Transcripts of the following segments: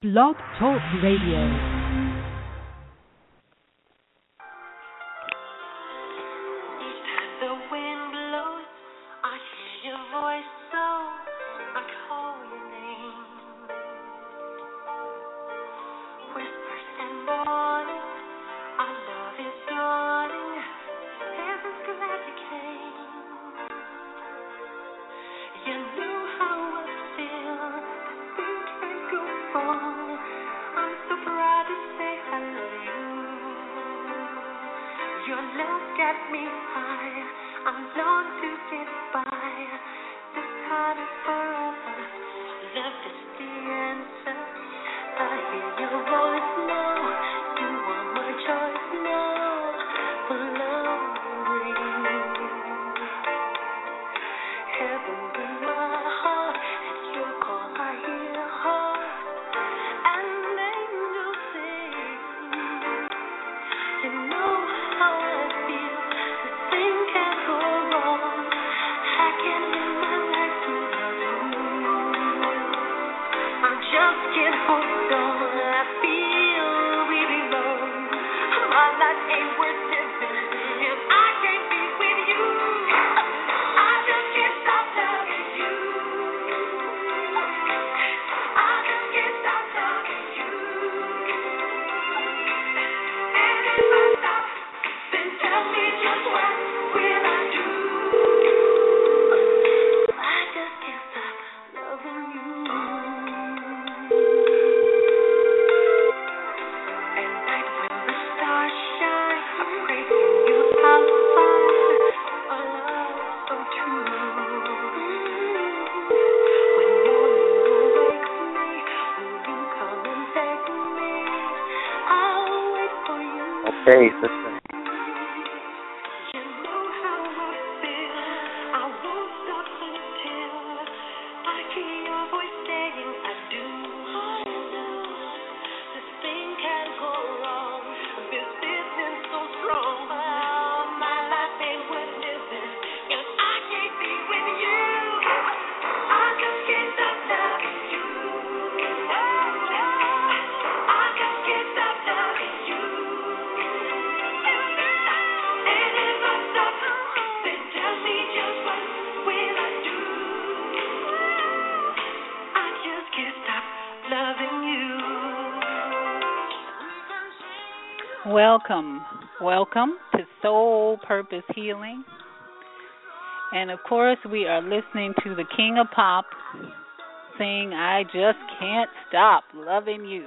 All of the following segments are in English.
Blog Talk Radio. Okay, sister. Welcome to Soul Purpose Healing. And of course, we are listening to the King of Pop sing, I Just Can't Stop Loving You.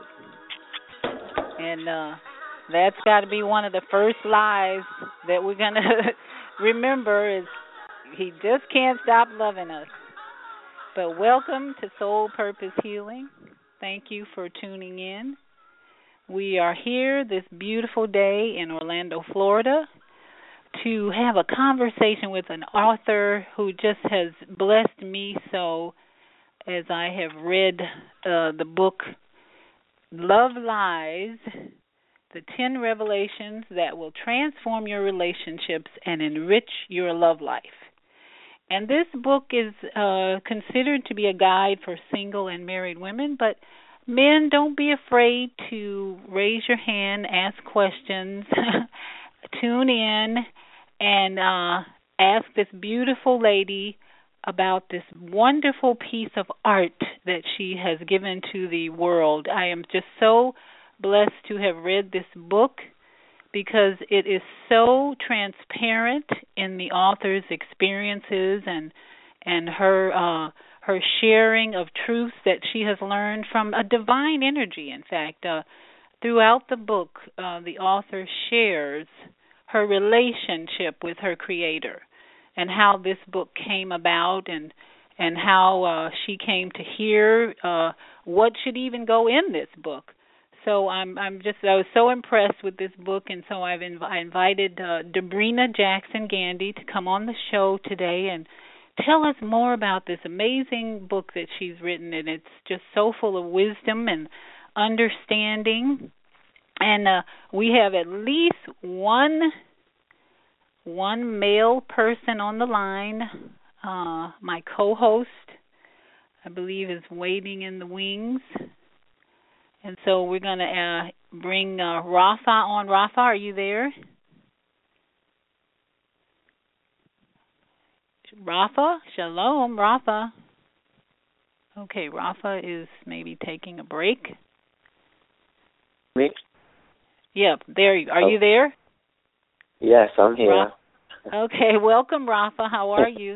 And that's got to be one of the first lies that we're going to remember is he just can't stop loving us. But welcome to Soul Purpose Healing. Thank you for tuning in. We are here this beautiful day in Orlando, Florida, to have a conversation with an author who just has blessed me so as I have read the book Love Lies, the 10 Revelations that will transform your relationships and enrich your love life. And this book is considered to be a guide for single and married women, but men, don't be afraid to raise your hand, ask questions, tune in, and ask this beautiful lady about this wonderful piece of art that she has given to the world. I am just so blessed to have read this book because it is so transparent in the author's experiences and her sharing of truths that she has learned from a divine energy. In fact, throughout the book, the author shares her relationship with her creator and how this book came about and how she came to hear what should even go in this book. So I was so impressed with this book, and so I invited Debrina Jackson Gandy to come on the show today and tell us more about this amazing book that she's written, and it's just so full of wisdom and understanding. And we have at least one male person on the line. My co-host, I believe, is waiting in the wings. And so we're going to bring Rafa on. Rafa, are you there? Rafa? Shalom, Rafa. Okay, Rafa is maybe taking a break. Me? Yep, there you are. You there? Yes, I'm here. Okay, welcome, Rafa. How are you?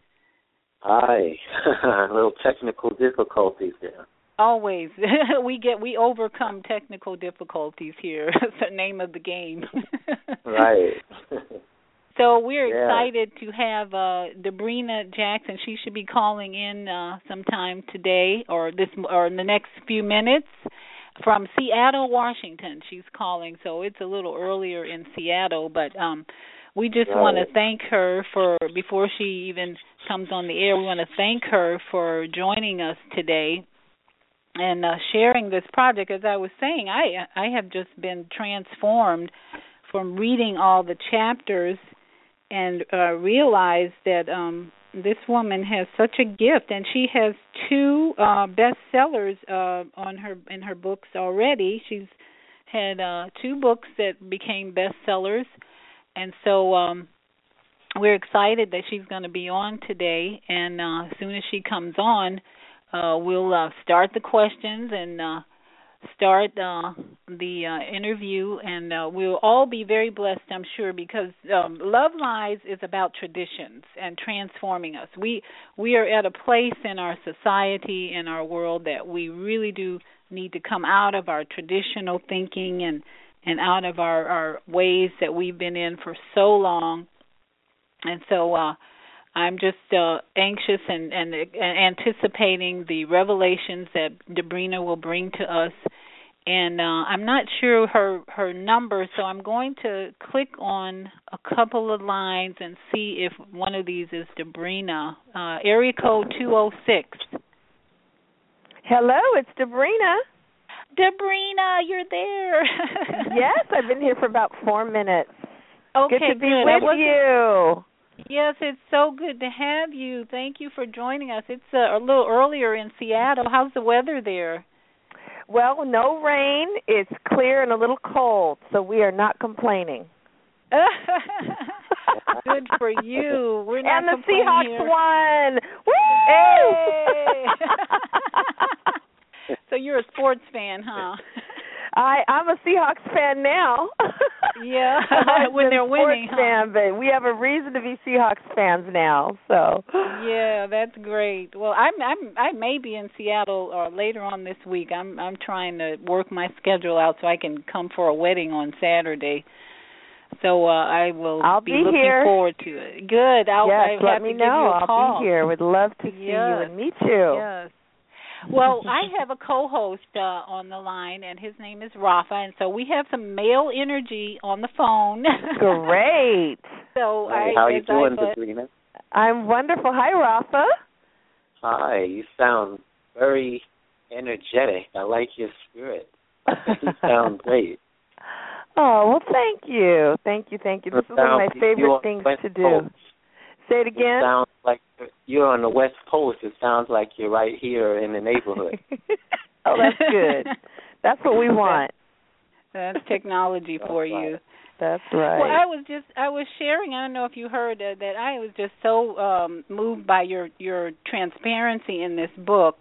Hi. A little technical difficulties there. Always. We overcome technical difficulties here. It's the name of the game. Right. So we're excited to have Debrina Jackson. She should be calling in sometime today or in the next few minutes from Seattle, Washington. She's calling, so it's a little earlier in Seattle, but we just want to thank her for, before she even comes on the air, we want to thank her for joining us today and sharing this project. As I was saying, I have just been transformed from reading all the chapters and realized that this woman has such a gift, and she has 2 bestsellers in her books already. She's had 2 books that became bestsellers, and so we're excited that she's going to be on today. And as soon as she comes on, we'll start the questions and start the interview, and we'll all be very blessed, I'm sure, because Love Lies is about traditions and transforming us. We are at a place in our society, in our world, that we really do need to come out of our traditional thinking and out of our ways that we've been in for so long. And so I'm just anxious and anticipating the revelations that Debrina will bring to us. And I'm not sure her number, so I'm going to click on a couple of lines and see if one of these is Debrina. Area code 206. Hello, it's Debrina. Debrina, you're there. Yes, I've been here for about 4 minutes. Okay, good to be with you. Yes, it's so good to have you. Thank you for joining us. It's a little earlier in Seattle. How's the weather there? Well, no rain. It's clear and a little cold, so we are not complaining. Good for you. We're not and the complaining Seahawks here. won. Hey! So you're a sports fan, huh? I'm a Seahawks fan now. Yeah, when they're winning, sports fan, but we have a reason to be Seahawks fans now. So yeah, that's great. Well, I may be in Seattle later on this week. I'm trying to work my schedule out so I can come for a wedding on Saturday. So I will be looking here. forward to it. Good. Yes, let me know. I'll be here. Would love to see you and meet you. Yes. Well, I have a co-host on the line, and his name is Rafa, and so we have some male energy on the phone. Great. So how are you doing, Debrina? I'm wonderful. Hi, Rafa. Hi. You sound very energetic. I like your spirit. You sound great. Oh, well, thank you. Thank you. This is one of my favorite things to do. Say it again. It sounds like you're on the West Coast. It sounds like you're right here in the neighborhood. Oh, that's good. That's what we want. That's technology for you. That's right. Well, I was sharing, I don't know if you heard that I was just so moved by your transparency in this book.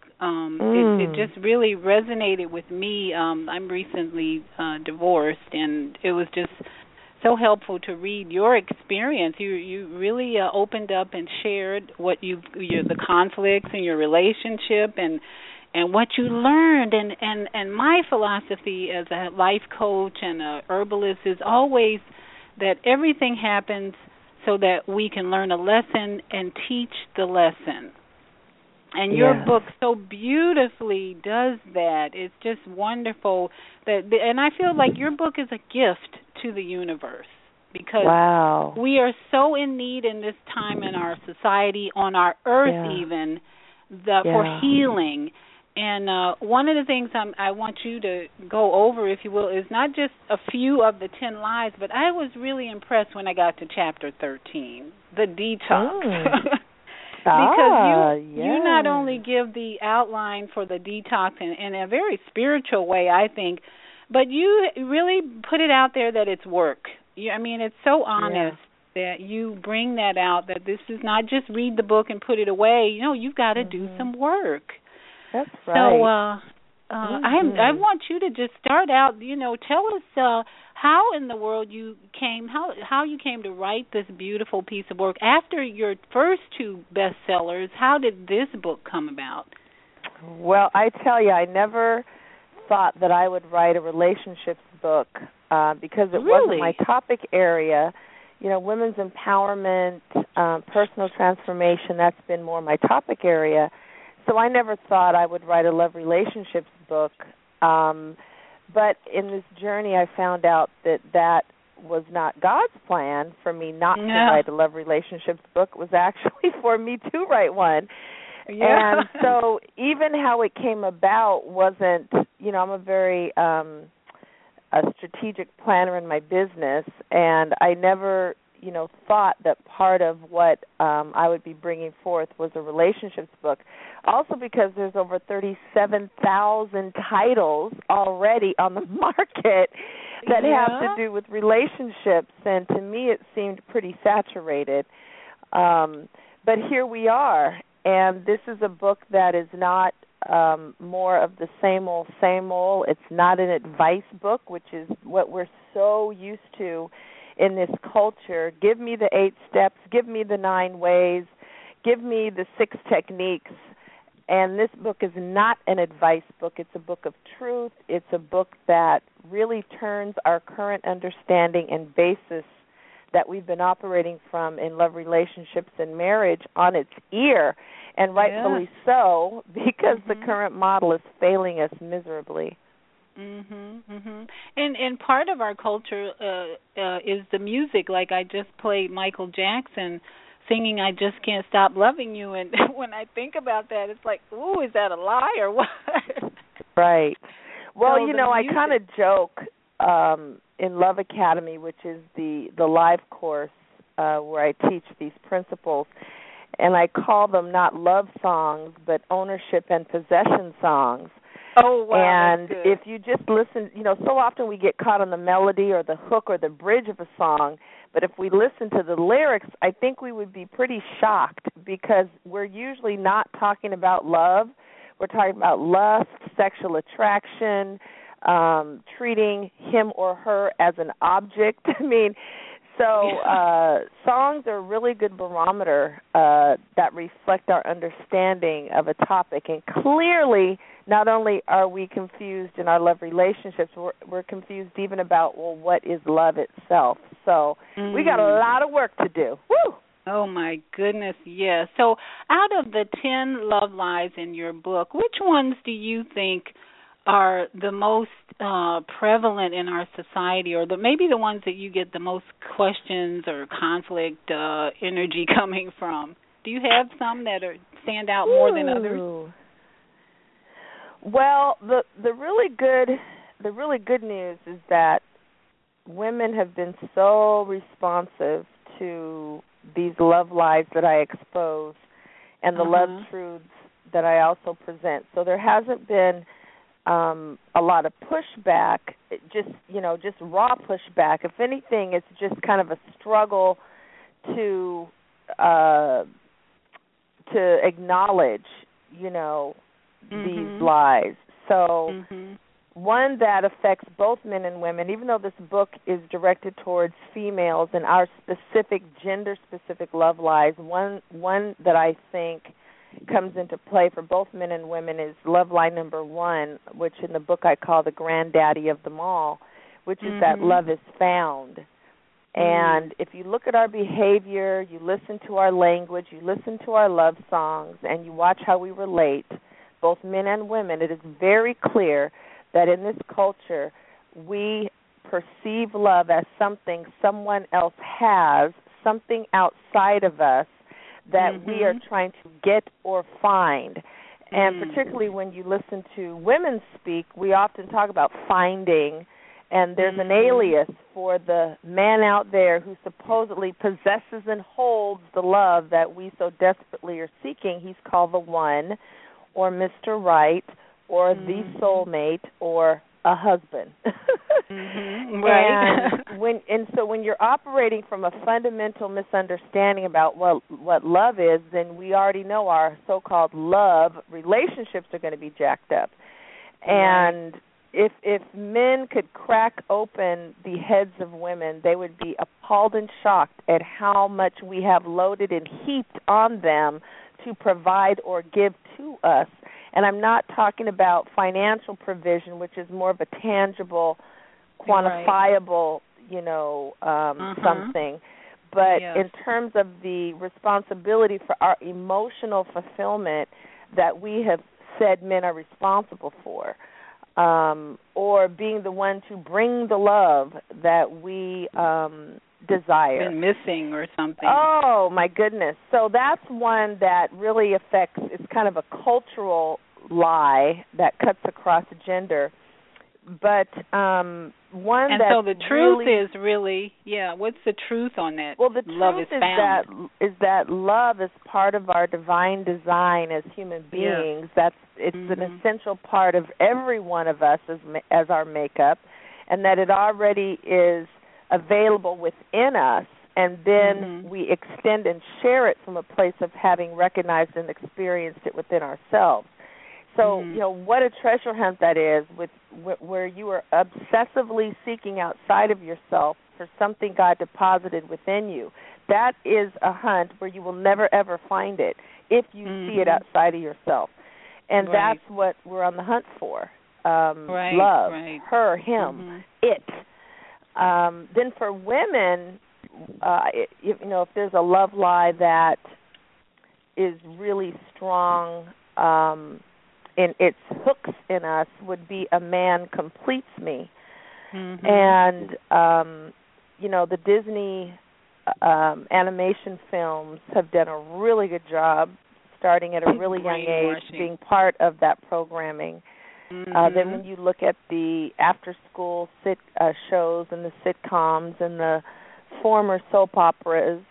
It just really resonated with me. I'm recently divorced, and it was just so helpful to read your experience. You really opened up and shared what the conflicts in your relationship and what you learned. And my philosophy as a life coach and a herbalist is always that everything happens so that we can learn a lesson and teach the lesson. And your book so beautifully does that. It's just wonderful. And I feel like your book is a gift to the universe because we are so in need in this time in our society, on our earth even, for healing. And one of the things I want you to go over, if you will, is not just a few of the 10 lies, but I was really impressed when I got to chapter 13, the detox. Because you not only give the outline for the detox in a very spiritual way, I think, but you really put it out there that it's work. It's so honest that you bring that out, that this is not just read the book and put it away. You've got to do some work. That's right. So I want you to just start out, tell us how in the world you came, how you came to write this beautiful piece of work. After your first two bestsellers, how did this book come about? Well, I tell you, I never thought that I would write a relationships book because it wasn't my topic area. Women's empowerment, personal transformation, that's been more my topic area. So I never thought I would write a love relationships book. But in this journey, I found out that was not God's plan for me not to write a love relationships book. It was actually for me to write one. Yeah. And so even how it came about wasn't, I'm a very a strategic planner in my business, and I never, thought that part of what I would be bringing forth was a relationships book. Also because there's over 37,000 titles already on the market that have to do with relationships, and to me it seemed pretty saturated. But here we are, and this is a book that is not more of the same old. It's not an advice book, which is what we're so used to in this culture. Give me the 8 steps, give me the 9 ways, give me the 6 techniques. And this book is not an advice book. It's a book of truth. It's a book that really turns our current understanding and basis that we've been operating from in love relationships and marriage on its ear, and rightfully so, because the current model is failing us miserably. And part of our culture is the music. Like I just played Michael Jackson singing "I Just Can't Stop Loving You," and when I think about that, it's like, ooh, is that a lie or what? Right. Well, I kind of joke in Love Academy, which is the live course where I teach these principles, and I call them not love songs, but ownership and possession songs. Oh, wow. And if you just listen, so often we get caught on the melody or the hook or the bridge of a song, but if we listen to the lyrics, I think we would be pretty shocked, because we're usually not talking about love. We're talking about lust, sexual attraction, treating him or her as an object. So songs are a really good barometer that reflect our understanding of a topic. And clearly, not only are we confused in our love relationships, we're confused even about, what is love itself. So we got a lot of work to do. Woo! Oh, my goodness, yes. So out of the 10 love lies in your book, which ones do you think are the most prevalent in our society, or maybe the ones that you get the most questions or conflict energy coming from? Do you have some that stand out more than others? Well, the really good news is that women have been so responsive to these love lies that I expose and the love truths that I also present. So there hasn't been a lot of pushback, just raw pushback. If anything, it's just kind of a struggle to acknowledge, these lies. So one that affects both men and women, even though this book is directed towards females and our specific, gender-specific love lies, one that I think comes into play for both men and women is love lie number 1, which in the book I call the granddaddy of them all, which is that love is found. And if you look at our behavior, you listen to our language, you listen to our love songs, and you watch how we relate, both men and women, it is very clear that in this culture we perceive love as something someone else has, something outside of us that we are trying to get or find. And particularly when you listen to women speak, we often talk about finding And there's an alias for the man out there who supposedly possesses and holds the love that we so desperately are seeking. He's called the One, or Mr. Right, or the soulmate, or a husband. Right. And so when you're operating from a fundamental misunderstanding about what love is, then we already know our so-called love relationships are going to be jacked up. And if men could crack open the heads of women, they would be appalled and shocked at how much we have loaded and heaped on them to provide or give to us. And I'm not talking about financial provision, which is more of a tangible, quantifiable, something. But in terms of the responsibility for our emotional fulfillment that we have said men are responsible for, or being the one to bring the love that we desire. Been missing or something. Oh, my goodness. So that's one that really affects, it's kind of a cultural lie that cuts across gender. But one and that so the truth is really, what's the truth on that? Well, the love truth is that love is part of our divine design as human beings. It's an essential part of every one of us as our makeup, and that it already is available within us, and then we extend and share it from a place of having recognized and experienced it within ourselves. So, what a treasure hunt that is, where you are obsessively seeking outside of yourself for something God deposited within you. That is a hunt where you will never, ever find it if you see it outside of yourself. And that's what we're on the hunt for. Love, her, him, it. Then for women, if there's a love lie that is really strong in its hooks in us, would be a man completes me. And, the Disney animation films have done a really good job starting at a really young age, being part of that programming. Then when you look at the after-school shows and the sitcoms and the former soap operas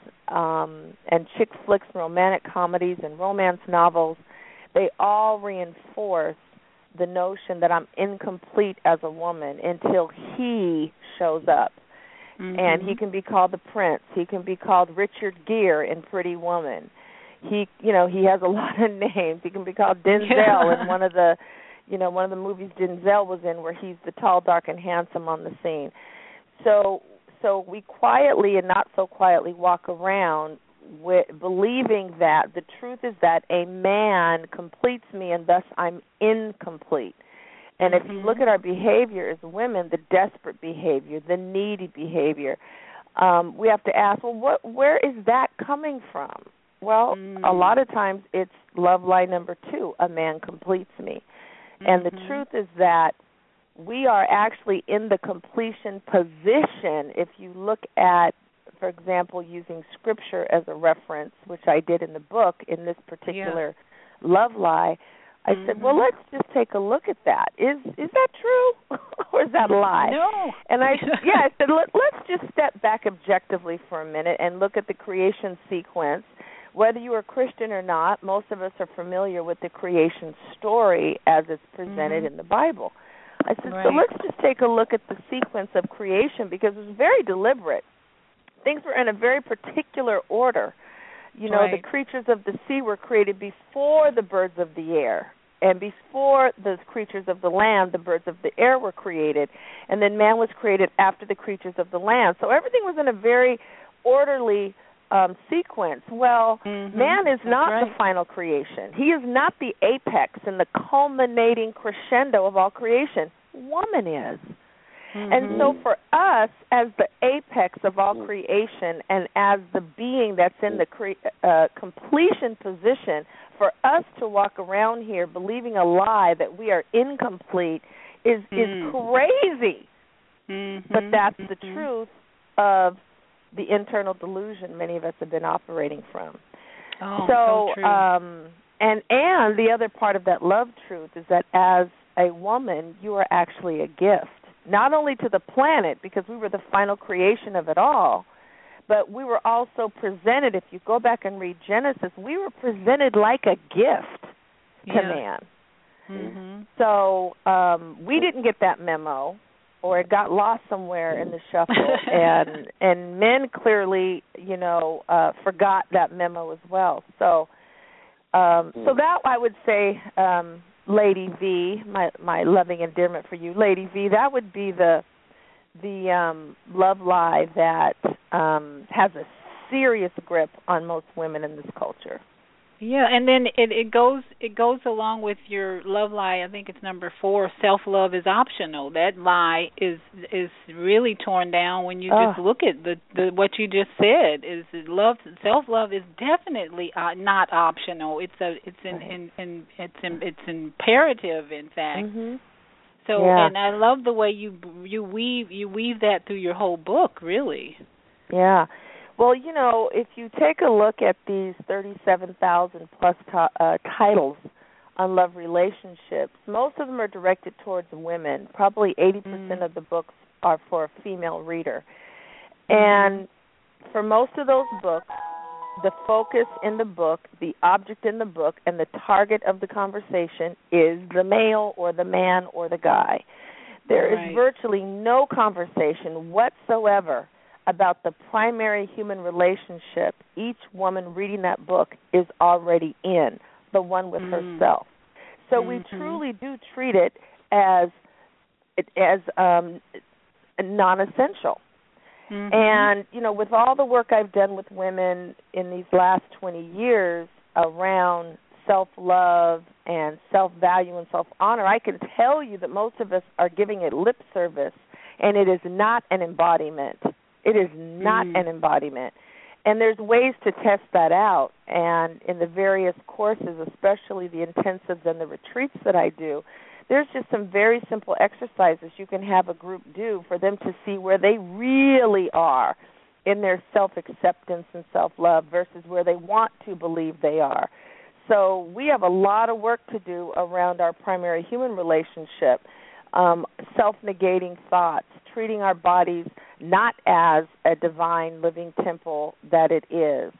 and chick flicks and romantic comedies and romance novels, they all reinforce the notion that I'm incomplete as a woman until he shows up. And he can be called the prince. He can be called Richard Gere in Pretty Woman. He has a lot of names. He can be called Denzel in one of the movies Denzel was in, where he's the tall, dark, and handsome on the scene. So we quietly and not so quietly walk around believing that the truth is that a man completes me and thus I'm incomplete. And if you look at our behavior as women, the desperate behavior, the needy behavior, we have to ask, well, where is that coming from? Well, a lot of times it's love lie number 2, a man completes me. And the truth is that we are actually in the completion position. If you look at, for example, using Scripture as a reference, which I did in the book in this particular love lie, I said, well, let's just take a look at that. Is that true or is that a lie? No. And I said, let's just step back objectively for a minute and look at the creation sequence. Whether you are Christian or not, most of us are familiar with the creation story as it's presented in the Bible. I said, so let's just take a look at the sequence of creation, because it was very deliberate. Things were in a very particular order. The creatures of the sea were created before the birds of the air, and before the creatures of the land, the birds of the air were created, and then man was created after the creatures of the land. So everything was in a very orderly sequence. Well, man is not the final creation. He is not the apex and the culminating crescendo of all creation. Woman is. And so for us, as the apex of all creation and as the being that's in the completion position, for us to walk around here believing a lie that we are incomplete is crazy. But that's the truth of the internal delusion many of us have been operating from. So true. And the other part of that love truth is that as a woman, you are actually a gift. not only to the planet, because we were the final creation of it all, but we were also presented, if you go back and read Genesis, we were presented like a gift to man. Mm-hmm. So we didn't get that memo, or it got lost somewhere in the shuffle, and men clearly, forgot that memo as well. So that I would say, Lady V, my loving endearment for you, Lady V, that would be the love lie that has a serious grip on most women in this culture. Yeah, and then it goes along with your love lie. I think it's number 4. Self-love is optional. That lie is really torn down when you just look at the what you just said. Is self-love is definitely not optional. It's imperative, in fact. Mm-hmm. So, and I love the way you weave that through your whole book, really. Yeah. Well, if you take a look at these 37,000 plus titles on love relationships, most of them are directed towards women. Probably 80% of the books are for a female reader. And for most of those books, the focus in the book, the object in the book, and the target of the conversation is the male or the man or the guy. There is virtually no conversation whatsoever about the primary human relationship each woman reading that book is already in, the one with herself. So we truly do treat it as non-essential. And, with all the work I've done with women in these last 20 years around self-love and self-value and self-honor, I can tell you that most of us are giving it lip service, and it is not an embodiment. It is not an embodiment. And there's ways to test that out. And in the various courses, especially the intensives and the retreats that I do, there's just some very simple exercises you can have a group do for them to see where they really are in their self-acceptance and self-love versus where they want to believe they are. So we have a lot of work to do around our primary human relationship, self-negating thoughts, treating our bodies not as a divine living temple that it is.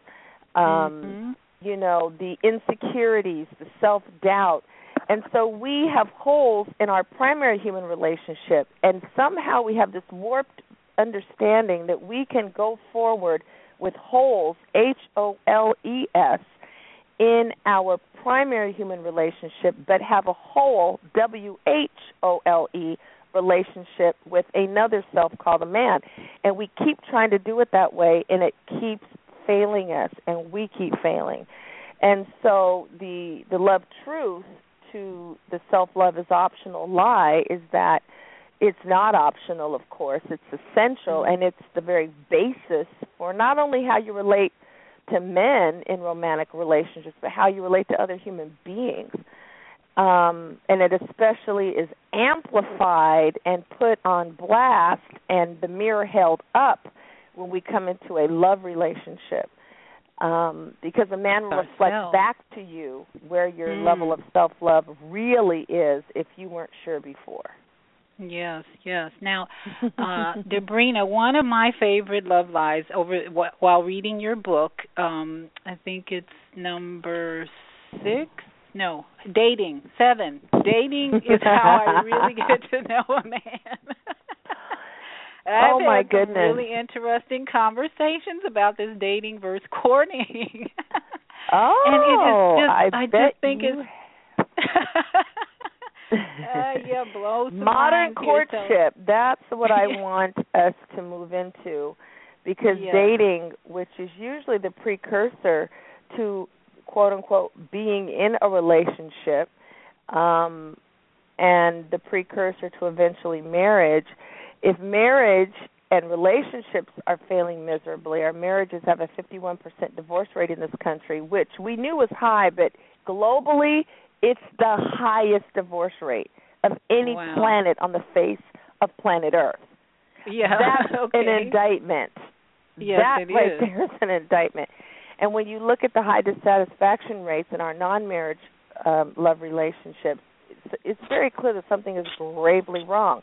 The insecurities, the self-doubt. And so we have holes in our primary human relationship, and somehow we have this warped understanding that we can go forward with holes, H-O-L-E-S, in our primary human relationship, but have a whole, W-H-O-L-E, relationship with another self called a man. And we keep trying to do it that way, and it keeps failing us, and we keep failing. And so the love truth to the self-love is optional lie is that it's not optional, of course. It's essential, and it's the very basis for not only how you relate to men in romantic relationships, but how you relate to other human beings. And it especially is amplified and put on blast and the mirror held up when we come into a love relationship. Because a man will reflect back to you where your level of self-love really is if you weren't sure before. Yes. Now, Debrina, one of my favorite love lies while reading your book, I think it's number 6. No, dating, 7. Dating is how I really get to know a man. Oh, my goodness. Some really interesting conversations about this dating versus courting. I just think you... it's blows some modern courtship. Here, so. That's what I want us to move into, because dating, which is usually the precursor to quote unquote being in a relationship, and the precursor to eventually marriage. If marriage and relationships are failing miserably, our marriages have a 51% divorce rate in this country, which we knew was high, but globally it's the highest divorce rate of any planet on the face of planet Earth. Yeah, that's an indictment. Yes, that right there is an indictment. And when you look at the high dissatisfaction rates in our non-marriage love relationships, it's very clear that something is gravely wrong.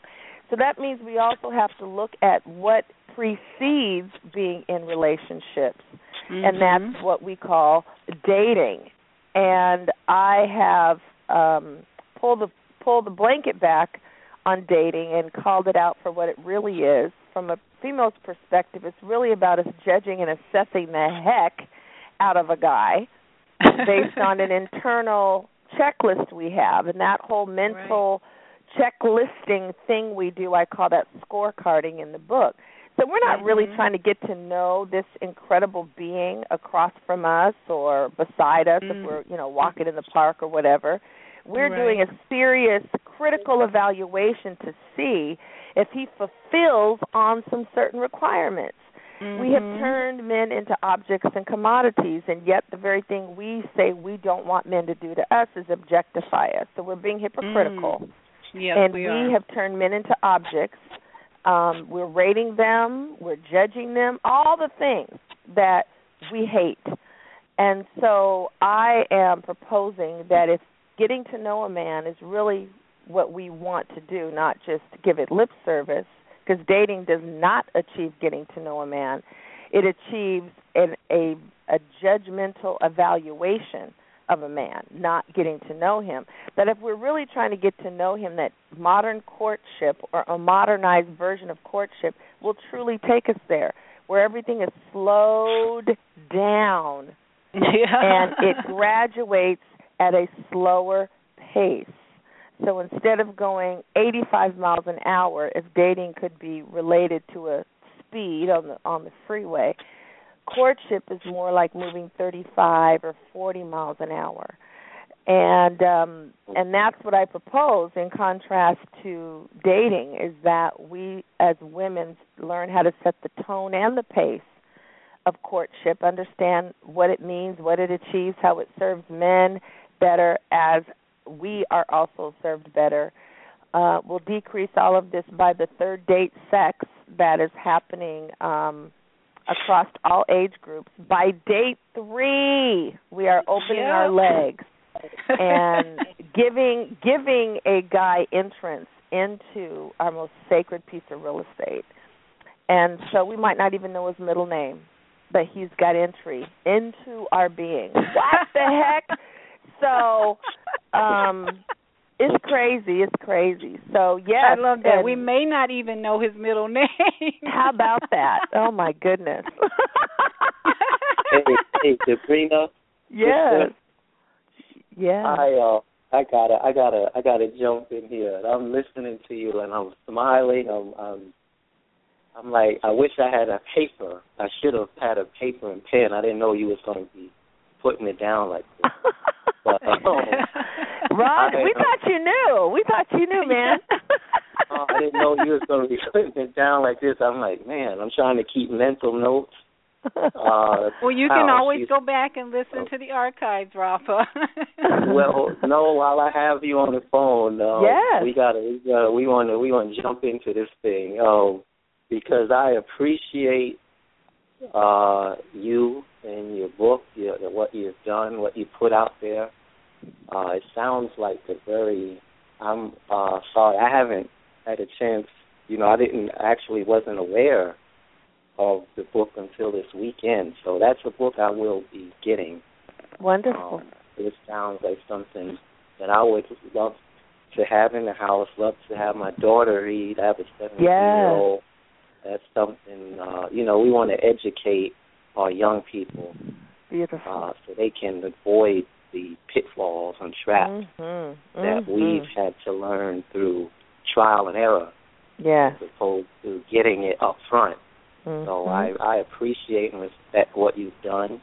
So that means we also have to look at what precedes being in relationships, and that's what we call dating. And I have pulled the blanket back on dating and called it out for what it really is. From a female's perspective, it's really about us judging and assessing the heck out of a guy based on an internal checklist we have, and that whole mental checklisting thing we do, I call that scorecarding in the book. So we're not really trying to get to know this incredible being across from us or beside us if we're, walking in the park or whatever. We're doing a serious critical evaluation to see if he fulfills on some certain requirements. We have turned men into objects and commodities, and yet the very thing we say we don't want men to do to us is objectify us. So we're being hypocritical. Yes, and we have turned men into objects. We're rating them, we're judging them, all the things that we hate. And so I am proposing that if getting to know a man is really what we want to do, not just give it lip service, because dating does not achieve getting to know a man. It achieves a judgmental evaluation of a man, not getting to know him. That if we're really trying to get to know him, that modern courtship or a modernized version of courtship will truly take us there, where everything is slowed down and it graduates at a slower pace. So instead of going 85 miles an hour, if dating could be related to a speed on the freeway, courtship is more like moving 35 or 40 miles an hour. And that's what I propose in contrast to dating, is that we as women learn how to set the tone and the pace of courtship, understand what it means, what it achieves, how it serves men better as we are also served better. We'll decrease all of this by the third date sex that is happening across all age groups. By date 3, we are opening our legs and giving a guy entrance into our most sacred piece of real estate. And so we might not even know his middle name, but he's got entry into our being. What the heck? So it's crazy. So, yes. I love that. We may not even know his middle name. How about that? Oh, my goodness. Hey, Sabrina. Yes. Yeah. I gotta jump in here. I'm listening to you and I'm smiling. I'm like, I wish I had a paper. I should have had a paper and pen. I didn't know you was going to be putting it down like this. But, Ron, we thought you knew. We thought you knew, man. I didn't know you was going to be putting it down like this. I'm like, man, I'm trying to keep mental notes. Well, you can always go back and listen to the archives, Rafa. Well, no, while I have you on the phone, yes. we want to jump into this thing, because I appreciate you and your book, what you've done, what you put out there. It sounds like I'm sorry, I haven't had a chance, I wasn't aware of the book until this weekend. So that's a book I will be getting. Wonderful. It sounds like something that I would love to have in the house, love to have my daughter read. I have a 17-year-old. That's something, we want to educate our young people. Beautiful. So they can avoid the pitfalls and traps that we've had to learn through trial and error, as opposed to getting it up front. So I appreciate and respect what you've done.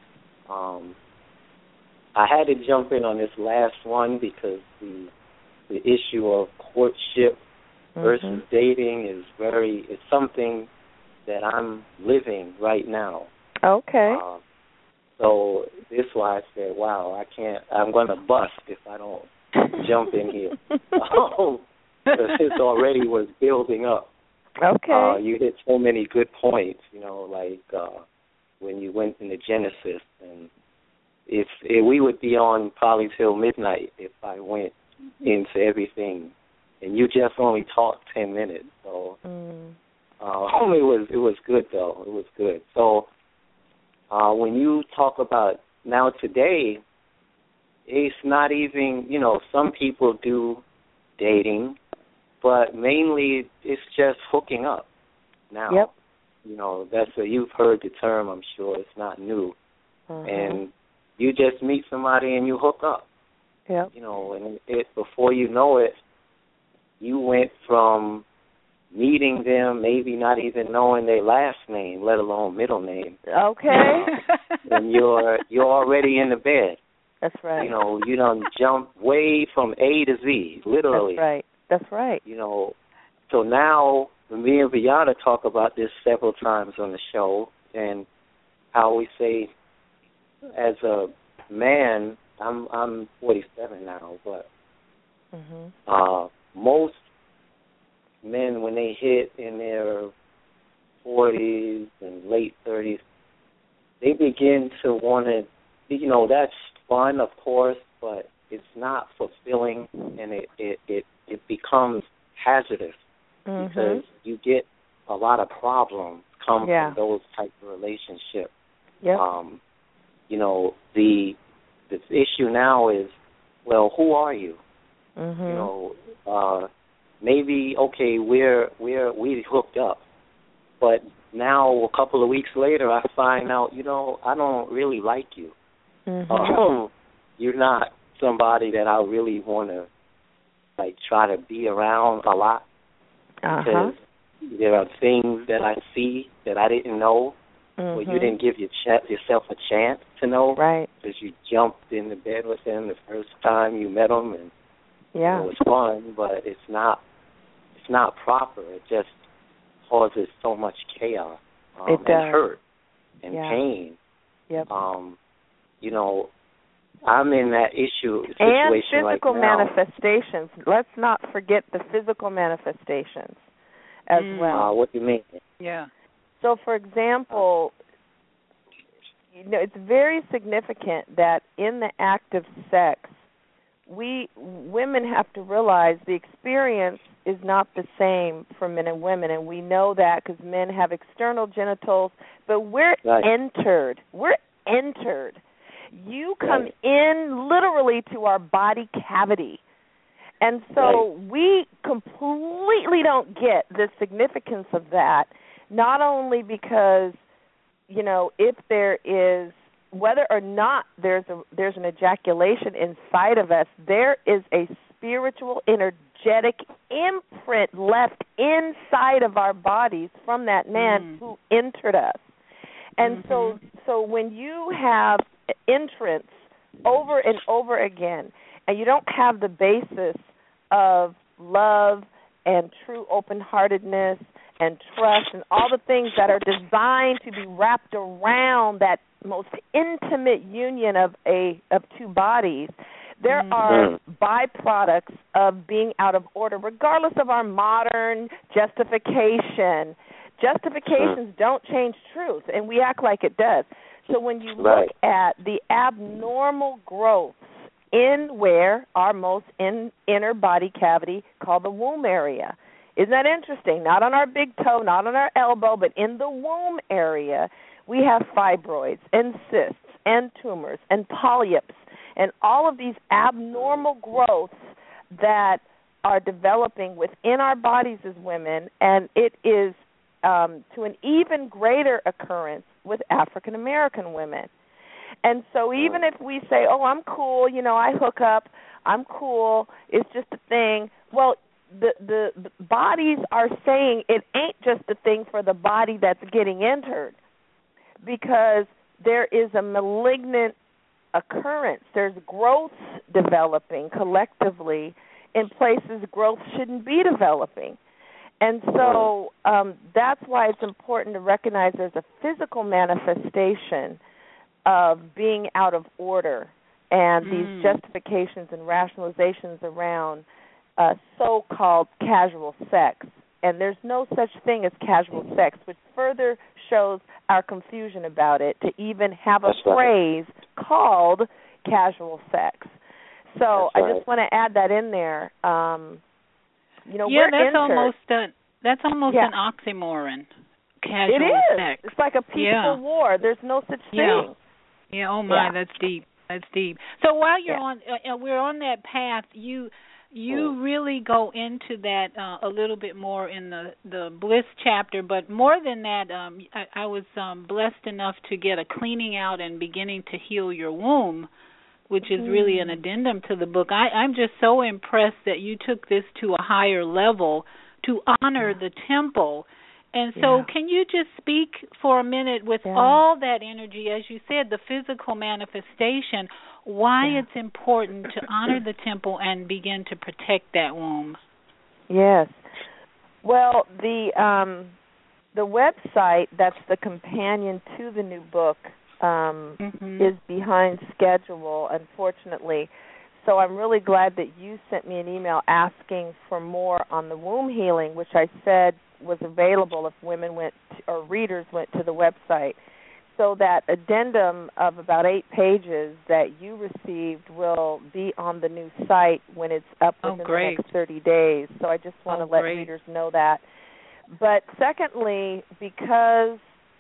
I had to jump in on this last one because the issue of courtship versus dating is it's something that I'm living right now. Okay. So this is why I said, wow, I'm going to bust if I don't jump in here. This already was building up. Okay. You hit so many good points, when you went into Genesis, and if we would be on probably till midnight if I went into everything and you just only talked 10 minutes. So it was good, though. It was good. So when you talk about now today, it's not even, some people do dating, but mainly it's just hooking up now. Yep. You've heard the term, I'm sure. It's not new. And you just meet somebody and you hook up. Yep. And before you know it, you went from meeting them, maybe not even knowing their last name, let alone middle name. Okay. And you're already in the bed. That's right. You done jump way from A to Z, literally. That's right. So now me and Viyana talk about this several times on the show, and how we say, as a man, I'm 47 now, but most men, when they hit in their 40s and late 30s, they begin to want to, that's fun, of course, but it's not fulfilling, and it becomes hazardous because you get a lot of problems come from those type of relationships. Yep. The issue now is, well, who are you? Maybe we hooked up, but now a couple of weeks later I find out, I don't really like you. You're not somebody that I really want to try to be around a lot, because there are things that I see that I didn't know. Well, you didn't give yourself a chance to know, right? Because you jumped in the bed with him the first time you met him, and it was fun, but it's not proper. It just causes so much chaos and hurt and pain. Yep. I'm in that situation and physical right now. manifestations. Let's not forget the physical manifestations as well. What do you mean? Yeah. So, for example, it's very significant that in the act of sex, women have to realize the experience is not the same for men and women, and we know that because men have external genitals, but we're entered. We're entered. You come in literally to our body cavity. And so we completely don't get the significance of that, not only because, if there is, whether or not there's an ejaculation inside of us, there is a spiritual, energetic imprint left inside of our bodies from that man who entered us. And so when you have entrance over and over again, and you don't have the basis of love and true open-heartedness and trust and all the things that are designed to be wrapped around that most intimate union of two bodies, there are byproducts of being out of order, regardless of our modern justification. Justifications don't change truth, and we act like it does. So when you look at the abnormal growths in where our most inner body cavity called the womb area, isn't that interesting? Not on our big toe, not on our elbow, but in the womb area, we have fibroids and cysts and tumors and polyps and all of these abnormal growths that are developing within our bodies as women, and it is to an even greater occurrence with African American women. And so even if we say, oh, I'm cool, I hook up, I'm cool, it's just a thing, well, the bodies are saying it ain't just a thing for the body that's getting entered, because there is a malignant occurrence. There's growth developing collectively in places growth shouldn't be developing. And so that's why it's important to recognize there's a physical manifestation of being out of order and these justifications and rationalizations around so-called casual sex. And there's no such thing as casual sex, which further shows our confusion about it, to even have a phrase called casual sex. So I just want to add that in there. Yeah, that's almost an oxymoron. Casual sex. It's like a peaceful war. There's no such thing. Yeah. Oh my, that's deep. That's deep. So while you're on, we're on that path. You really go into that a little bit more in the bliss chapter, but more than that, I was blessed enough to get a cleaning out and beginning to heal your womb, which is really an addendum to the book. I'm just so impressed that you took this to a higher level to honor the temple. And so can you just speak for a minute with all that energy, as you said, the physical manifestation, why it's important to honor the temple and begin to protect that womb? Yes. Well, the website that's the companion to the new book is behind schedule, unfortunately. So I'm really glad that you sent me an email asking for more on the womb healing, which I said was available if women or readers went to the website. So that addendum of about 8 pages that you received will be on the new site when it's up within the next 30 days. So I just want to let readers know that. But secondly, because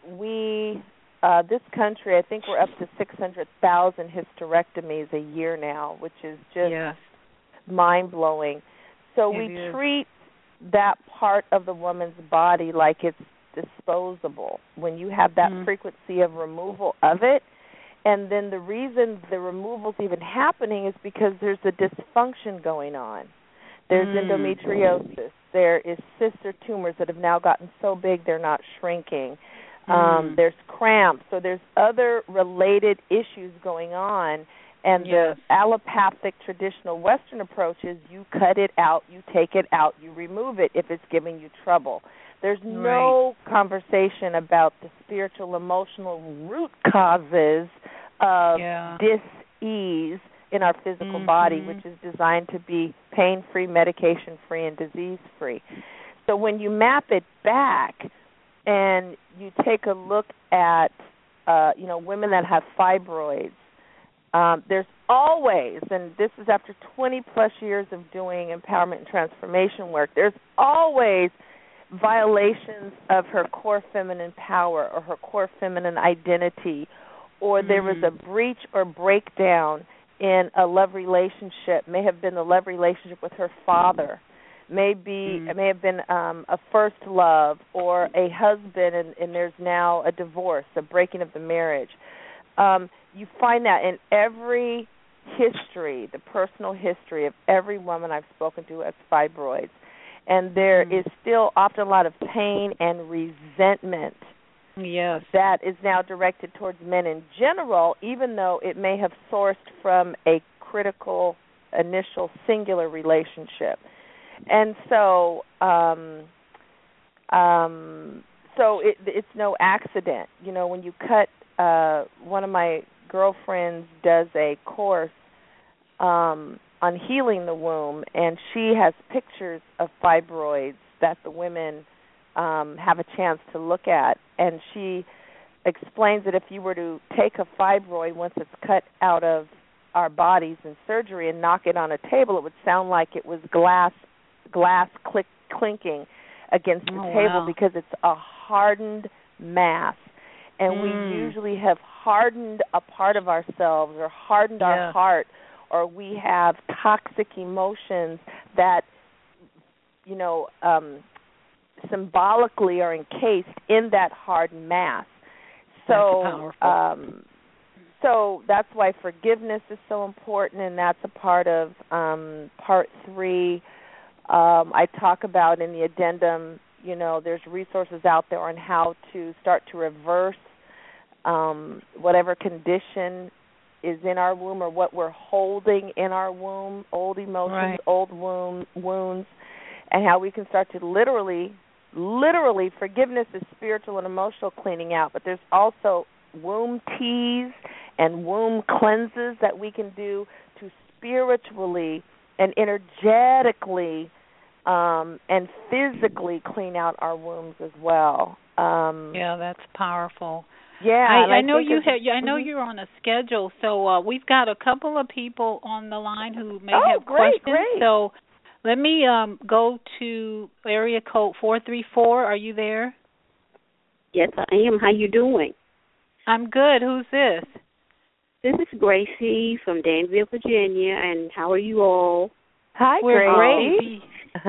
this country, I think we're up to 600,000 hysterectomies a year now, which is just mind-blowing. So we treat that part of the woman's body like it's disposable when you have that frequency of removal of it. And then the reason the removal's even happening is because there's a dysfunction going on. There's endometriosis. There is cyst tumors that have now gotten so big they're not shrinking. There's cramps. So there's other related issues going on. And the allopathic traditional Western approach is you cut it out, you take it out, you remove it if it's giving you trouble. There's no conversation about the spiritual, emotional root causes of dis-ease in our physical body, which is designed to be pain-free, medication-free, and disease-free. So when you map it back and you take a look at, women that have fibroids, there's always, and this is after 20-plus years of doing empowerment and transformation work, there's always violations of her core feminine power or her core feminine identity, or there was a breach or breakdown in a love relationship, may have been the love relationship with her father, it may have been a first love or a husband, and there's now a divorce, a breaking of the marriage. You find that in every history, the personal history of every woman I've spoken to has fibroids. And there is still often a lot of pain and resentment that is now directed towards men in general, even though it may have sourced from a critical initial singular relationship. And so it's no accident. When you cut, one of my girlfriends does a course on healing the womb, and she has pictures of fibroids that the women have a chance to look at. And she explains that if you were to take a fibroid once it's cut out of our bodies in surgery and knock it on a table, it would sound like it was glass clinking against the table because it's a hardened mass. And we usually have hardened a part of ourselves or hardened our heart, or we have toxic emotions that, symbolically are encased in that hardened mass. So, so that's why forgiveness is so important, and that's a part of part 3. I talk about in the addendum, there's resources out there on how to start to reverse whatever condition is in our womb or what we're holding in our womb, old emotions, old wounds, and how we can start to literally, forgiveness is spiritual and emotional cleaning out, but there's also womb teas and womb cleanses that we can do to spiritually and energetically and physically clean out our wombs as well. That's powerful. Yeah, I know you have. I know you're on a schedule, so we've got a couple of people on the line who may have questions. Great. So Let me go to area code 434. Are you there? Yes, I am. How you doing? I'm good. Who's this? This is Gracie from Danville, Virginia, and how are you all? Hi, Gracie.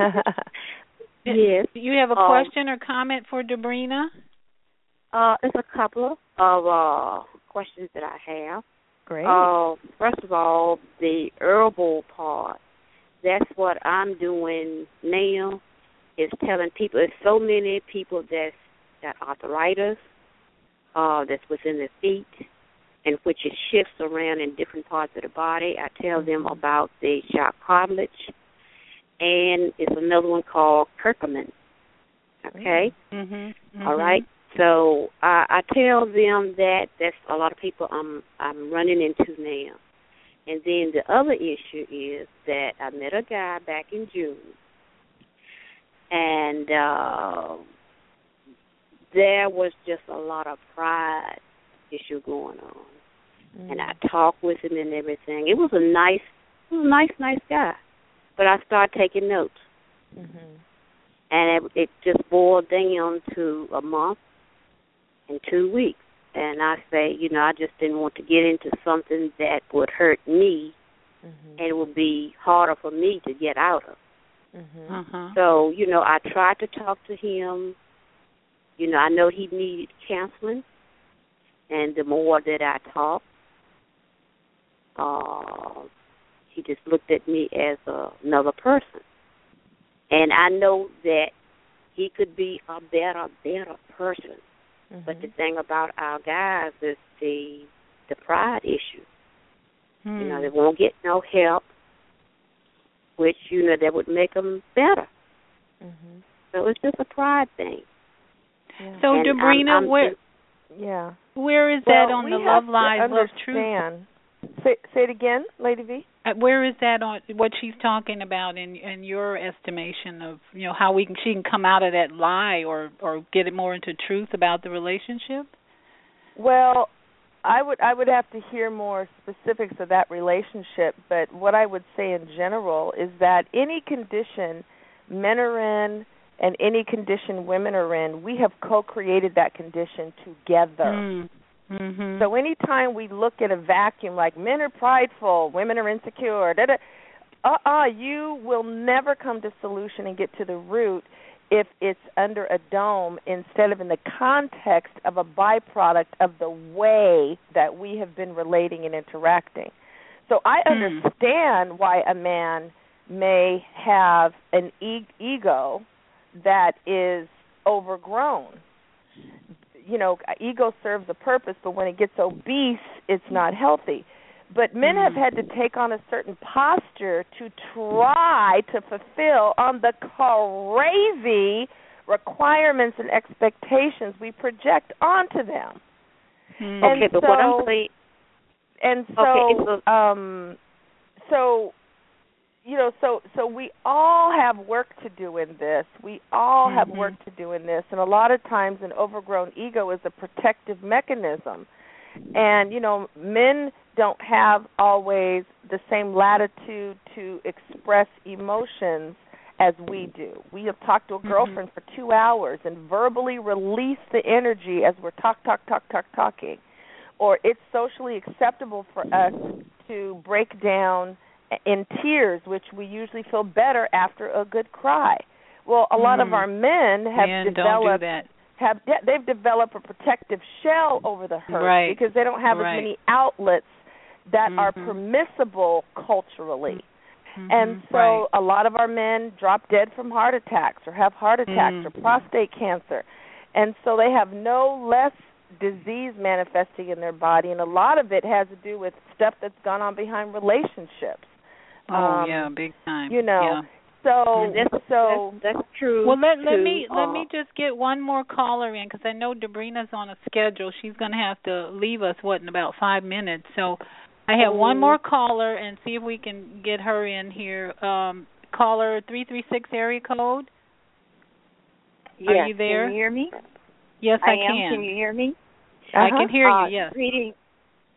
Yes. Do you have a question or comment for Debrina? There's a couple of questions that I have. Great. First of all, the herbal part, that's what I'm doing now, is telling people, there's so many people that's got arthritis that's within their feet, and which it shifts around in different parts of the body. I tell them about the sharp cartilage, and it's another one called curcumin. Okay? Mm-hmm. All right? So I tell them that's a lot of people I'm running into now. And then the other issue is that I met a guy back in June, and there was just a lot of pride issue going on. And I talked with him and everything. It was a nice guy. But I started taking notes. And it just boiled down to a month and 2 weeks. And I say, I just didn't want to get into something that would hurt me and it would be harder for me to get out of. So, I tried to talk to him. I know he needed counseling. And the more that I talked, he just looked at me as another person. And I know that he could be a better person. But the thing about our guys is the pride issue. They won't get no help, which, that would make them better. So it's just a pride thing. Yeah. So, Debrina, where is that on the Love Lies, Love Truth? Say it again, Lady V. Where is that on what she's talking about in your estimation of how she can come out of that lie or get it more into truth about the relationship? Well, I would have to hear more specifics of that relationship, but what I would say in general is that any condition men are in and any condition women are in, we have co-created that condition together. So anytime we look at a vacuum like men are prideful, women are insecure, you will never come to solution and get to the root if it's under a dome instead of in the context of a byproduct of the way that we have been relating and interacting. So I understand why a man may have an ego that is overgrown. Ego serves a purpose, but when it gets obese, it's not healthy. But men have had to take on a certain posture to try to fulfill on the crazy requirements and expectations we project onto them. Okay, but what I'm saying... And so we all have work to do in this. We all have work to do in this. And a lot of times an overgrown ego is a protective mechanism. And, men don't have always the same latitude to express emotions as we do. We have talked to a girlfriend for 2 hours and verbally release the energy as we're talking. Or it's socially acceptable for us to break down in tears, which we usually feel better after a good cry. Well, a lot of our men developed they've developed a protective shell over the hurt because they don't have as many outlets that are permissible culturally. And so a lot of our men drop dead from heart attacks or have heart attacks or prostate cancer. And so they have no less disease manifesting in their body, and a lot of it has to do with stuff that's gone on behind relationships. Big time. So that's true. Well, let me just get one more caller in because I know Debrina's on a schedule. She's going to have to leave us in about 5 minutes. So I have one more caller and see if we can get her in here. Caller 336 area code. Yes. Are you there? Can you hear me? Yes, I am. can. Can you hear me? I can hear you. Yes.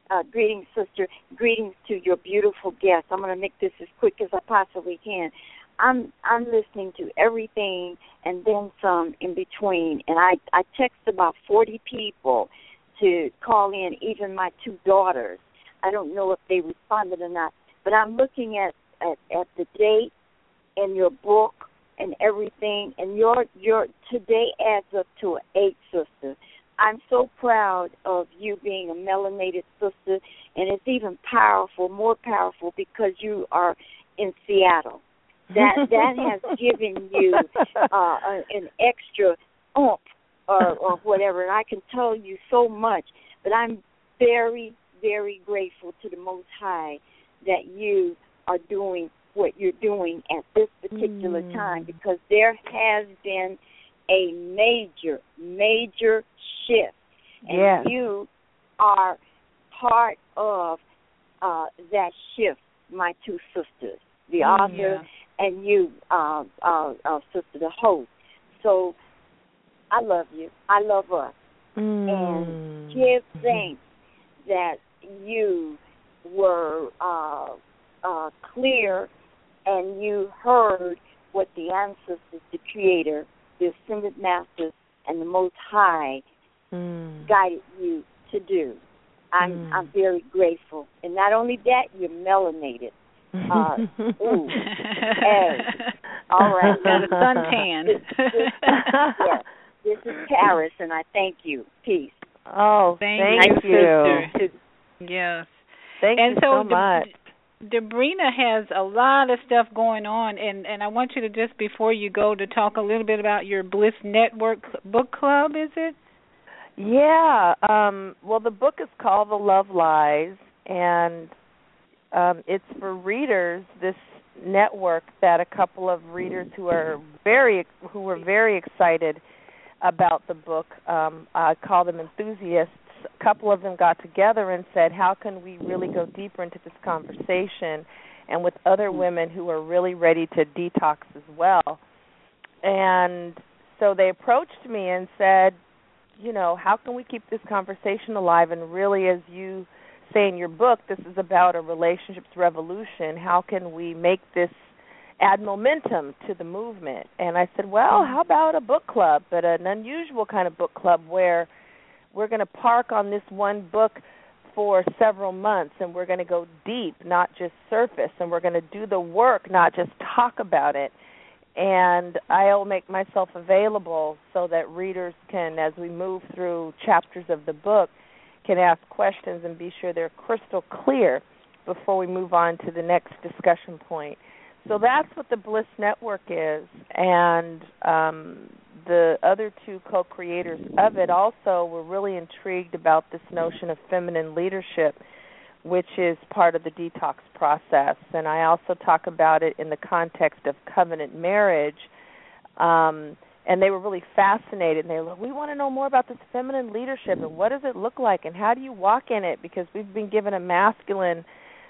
Greetings, sister. Greetings to your beautiful guest. I'm going to make this as quick as I possibly can. I'm listening to everything and then some in between. And I text about 40 people to call in, even my 2 daughters. I don't know if they responded or not, but I'm looking at the date in your book and everything, and your today adds up to an 8, sister. I'm so proud of you being a melanated sister, and it's even more powerful because you are in Seattle. That has given you an extra oomph or whatever, and I can tell you so much, but I'm very, very grateful to the Most High that you are doing what you're doing at this particular time, because there has been a major, major shift, and you are part of that shift, my 2 sisters, the author and you, sister, the host. So I love you. I love us. And give thanks that you were clear and you heard what the ancestors, the Creator, the Ascended Masters, and the Most High guided you to do. I'm very grateful. And not only that, you're melanated. Ooh. Hey. All right. Got a suntan. This is Paris, and I thank you. Peace. Oh, thank you. Sister. Yes. Thank you so much. Debrina has a lot of stuff going on, and I want you to, just before you go, to talk a little bit about your Bliss Network book club, is it? Yeah. Well, the book is called The Love Lies, and it's for readers, this network that a couple of readers who were very excited about the book, I call them enthusiasts. A couple of them got together and said, how can we really go deeper into this conversation, and with other women who are really ready to detox as well. And so they approached me and said, how can we keep this conversation alive? And really, as you say in your book, this is about a relationships revolution. How can we make this add momentum to the movement? And I said, well, how about a book club, but an unusual kind of book club where we're going to park on this one book for several months, and we're going to go deep, not just surface, and we're going to do the work, not just talk about it. And I'll make myself available so that readers can, as we move through chapters of the book, can ask questions and be sure they're crystal clear before we move on to the next discussion point. So that's what the Bliss Network is, and the other 2 co-creators of it also were really intrigued about this notion of feminine leadership, which is part of the detox process. And I also talk about it in the context of covenant marriage, and they were really fascinated. And they were like, we want to know more about this feminine leadership, and what does it look like, and how do you walk in it? Because we've been given a masculine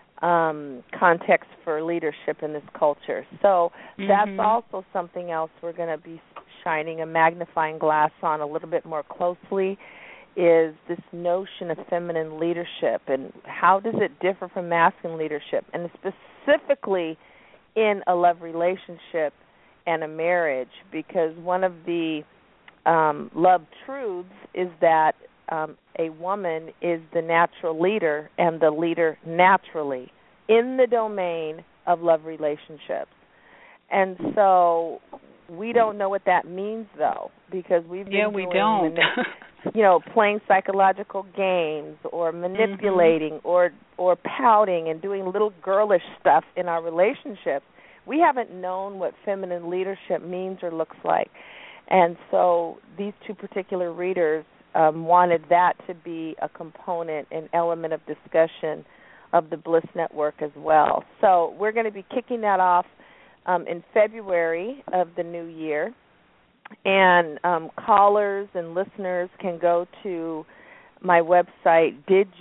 context for leadership in this culture. So that's also something else we're going to be shining a magnifying glass on a little bit more closely, is this notion of feminine leadership, and how does it differ from masculine leadership, and specifically in a love relationship and a marriage, because one of the love truths is that a woman is the natural leader and the leader naturally in the domain of love relationships. And so we don't know what that means, though, because we've been playing psychological games or manipulating or pouting and doing little girlish stuff in our relationships. We haven't known what feminine leadership means or looks like. And so these 2 particular readers wanted that to be a component, an element of discussion of the Bliss Network as well. So we're going to be kicking that off in February of the new year. And callers and listeners can go to my website,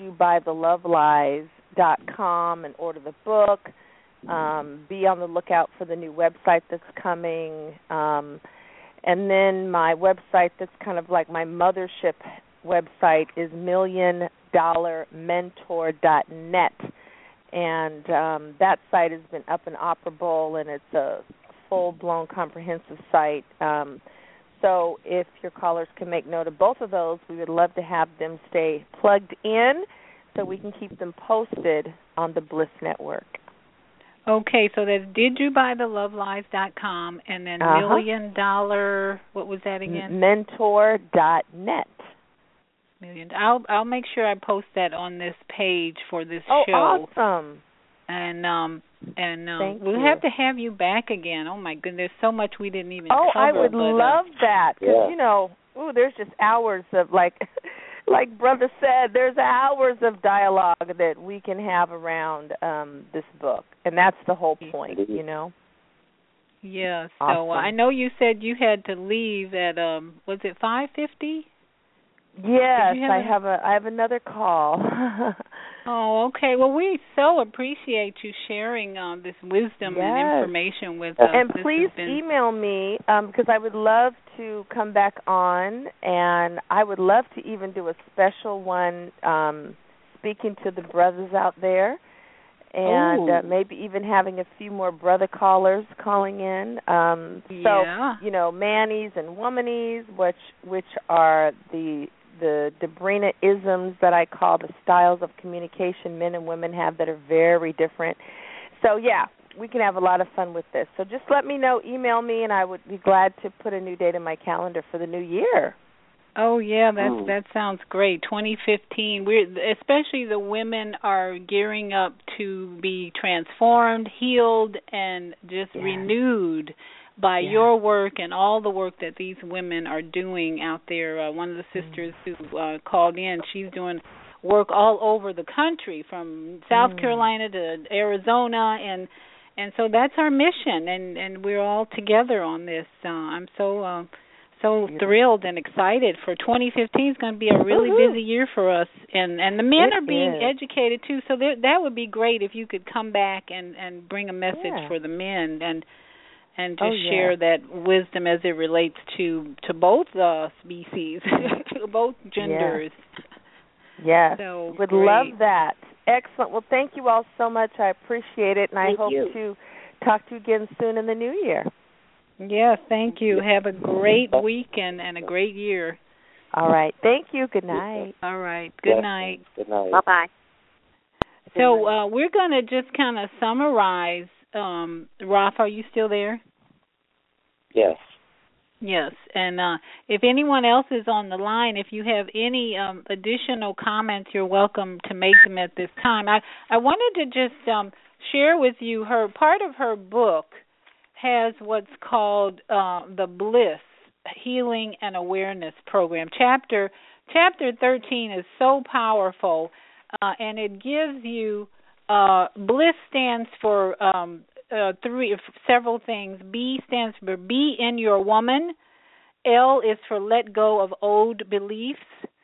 didyoubuy.thelovelies.com, and order the book. Be on the lookout for the new website that's coming. And then my website that's kind of like my mothership website is $milliondollarmentor.net. And that site has been up and operable, and it's a full-blown comprehensive site. So if your callers can make note of both of those, we would love to have them stay plugged in so we can keep them posted on the Bliss Network. Okay, so that's didyoubuythelovelies.com and then $1 million, what was that again? Mentor.net. I'll make sure I post that on this page for this show. Oh, awesome. And Thank we'll you. have to have you back again. Oh, my goodness, there's so much we didn't even cover. Oh, I would love that. Because, yeah. There's just hours of, like Brother said, there's hours of dialogue that we can have around this book. And that's the whole point, Yeah, so awesome. I know you said you had to leave at, was it 5:50? Yes, I have another call. Oh, okay. Well, we so appreciate you sharing this wisdom and information with us. And please email me because I would love to come back on, and I would love to even do a special one speaking to the brothers out there, and maybe even having a few more brother callers calling in. So, manies and womanies, which are the Debrina-isms that I call the styles of communication men and women have that are very different. So, we can have a lot of fun with this. So just let me know, email me, and I would be glad to put a new date in my calendar for the new year. Oh, yeah, that sounds great. 2015, especially the women are gearing up to be transformed, healed, and just renewed by your work and all the work that these women are doing out there. One of the sisters who called in, she's doing work all over the country, from South Carolina to Arizona, and so that's our mission, and we're all together on this. I'm so thrilled and excited for 2015. Is going to be a really busy year for us, and the men are being educated too. So that would be great if you could come back and bring a message for the men and just share that wisdom as it relates to both species, both genders. Yes, so would great. love that. Excellent. Well, thank you all so much. I appreciate it, and I hope to talk to you again soon in the new year. Yes, thank you. Have a great weekend and a great year. All right. Thank you. Good night. All right. Good night. Good night. Bye-bye. So we're going to just kind of summarize. Ralph, are you still there? Yes. Yes, and if anyone else is on the line, if you have any additional comments, you're welcome to make them at this time. I wanted to just share with you part of her book has what's called the Bliss Healing and Awareness Program. Chapter 13 is so powerful, and it gives you Bliss stands for several things. B stands for be in your woman. L is for let go of old beliefs.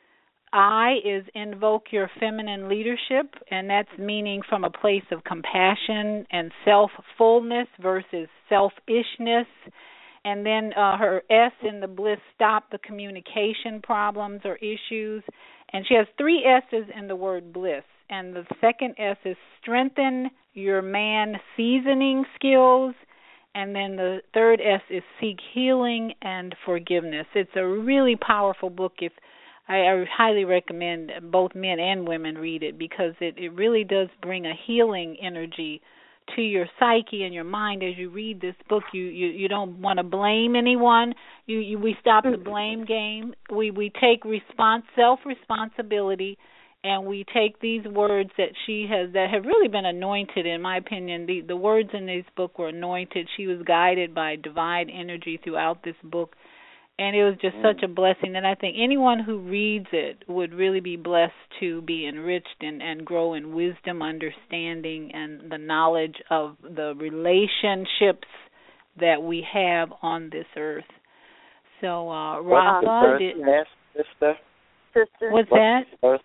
I is invoke your feminine leadership, and that's meaning from a place of compassion and self-fullness versus selfishness. And then her S in the Bliss, stop the communication problems or issues. And she has 3 S's in the word bliss. And the second S is strengthen your man seasoning skills. And then the third S is seek healing and forgiveness. It's a really powerful book. I highly recommend both men and women read it, because it really does bring a healing energy to your psyche and your mind as you read this book. You don't want to blame anyone. We stop the blame game. We take self-responsibility, and we take these words that she has that have really been anointed, in my opinion. The words in this book were anointed. She was guided by divine energy throughout this book, and it was just such a blessing. And I think anyone who reads it would really be blessed to be enriched and grow in wisdom, understanding, and the knowledge of the relationships that we have on this earth. So, Rafa, sister. What's that?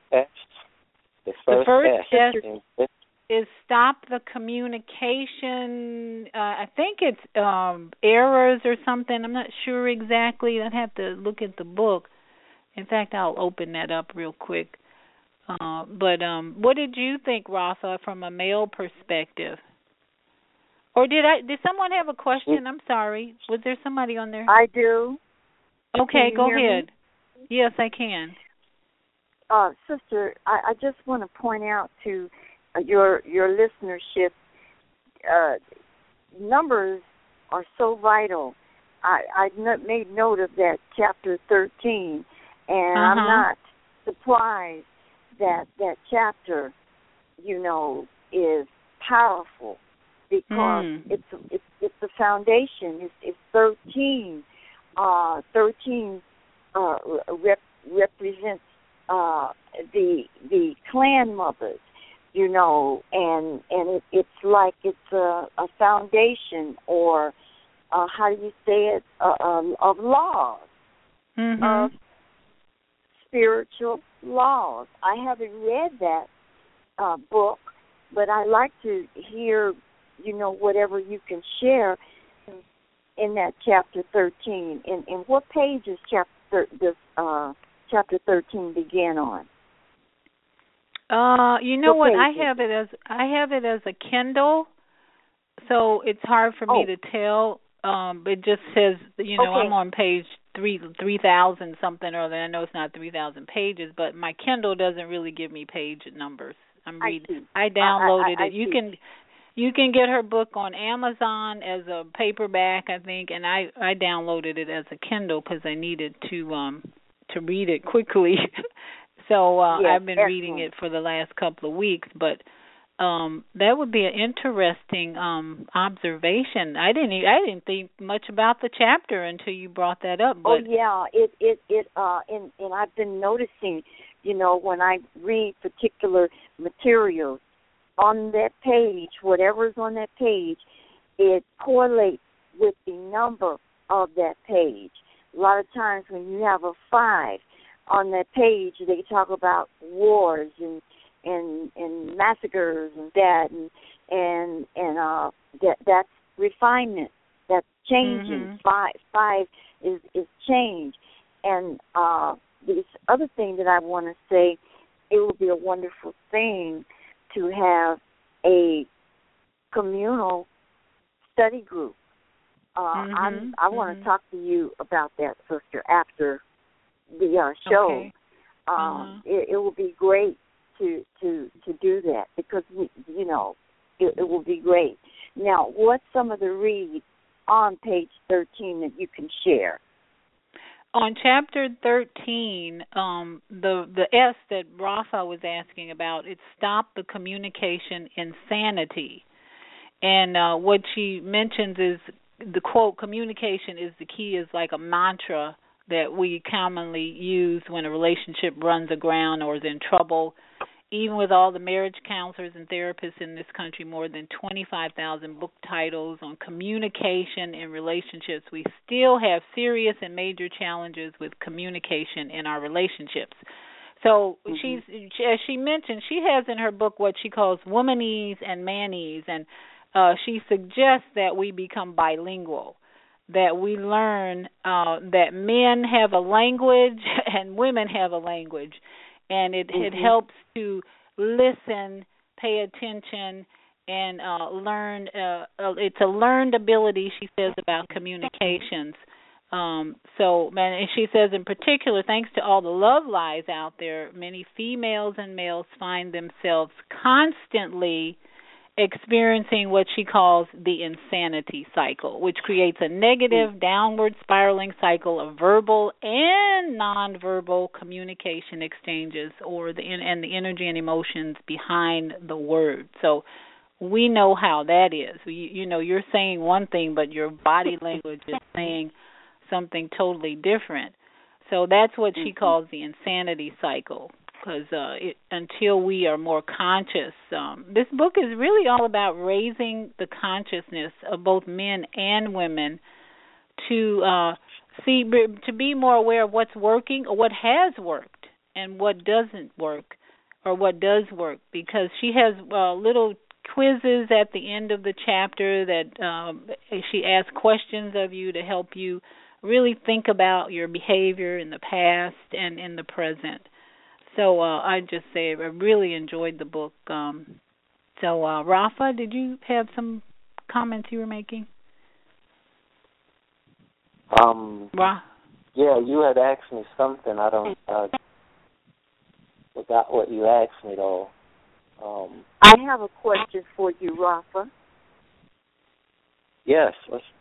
The first S is stop the communication. I think it's errors or something. I'm not sure exactly. I'd have to look at the book. In fact, I'll open that up real quick. But what did you think, Rafa, from a male perspective? Or did someone have a question? I'm sorry. Was there somebody on there? I do. Okay, go ahead. Me? Yes, I can. Sister, I just want to point out to your listenership, numbers are so vital. I made note of that chapter 13, and I'm not surprised that chapter, is powerful because it's the foundation. It's 13. 13 represents the clan mothers, and it's like it's a foundation, or how do you say it, of laws, of spiritual laws. I haven't read that book, but I like to hear, whatever you can share in that chapter 13. And what page is chapter 13 begin on? What? I have it as a Kindle, so it's hard for me to tell. It just says, I'm on page 3,000 something or other. I know it's not 3,000 pages, but my Kindle doesn't really give me page numbers. I'm reading. I downloaded it. You can get her book on Amazon as a paperback, I think, and I downloaded it as a Kindle because I needed to read it quickly. So I've been reading it for the last couple of weeks, but that would be an interesting observation. I didn't think much about the chapter until you brought that up. But and I've been noticing, when I read particular materials on that page, whatever's on that page, it correlates with the number of that page. A lot of times when you have a 5 on that page, they talk about wars and massacres and that, and that's refinement. That's changing. 5 is change. And this other thing that I want to say, it would be a wonderful thing to have a communal study group. I want to talk to you about that, sister, after the show. Okay. It will be great to do that because it will be great. Now, what's some of the reads on page 13 that you can share? On chapter 13, the S that Rafa was asking about, it stopped the communication insanity. And what she mentions is the quote, communication is the key, is like a mantra that we commonly use when a relationship runs aground or is in trouble. Even with all the marriage counselors and therapists in this country, more than 25,000 book titles on communication in relationships, we still have serious and major challenges with communication in our relationships. So as she mentioned, she has in her book what she calls womanese and manese, and she suggests that we become bilingual, that we learn that men have a language and women have a language. And it helps to listen, pay attention, and learn. It's a learned ability, she says, about communications. And she says in particular, thanks to all the love lies out there, many females and males find themselves constantly experiencing what she calls the insanity cycle, which creates a negative downward spiraling cycle of verbal and nonverbal communication exchanges, and the energy and emotions behind the word. So we know how that is. You're saying one thing, but your body language is saying something totally different. So that's what she calls the insanity cycle. Because until we are more conscious, this book is really all about raising the consciousness of both men and women to be more aware of what's working or what has worked and what doesn't work or what does work. Because she has little quizzes at the end of the chapter that she asks questions of you to help you really think about your behavior in the past and in the present. So I just say I really enjoyed the book. So Rafa, did you have some comments you were making? Wow. Yeah, you had asked me something. I forgot what you asked me, though. I have a question for you, Rafa. Yes.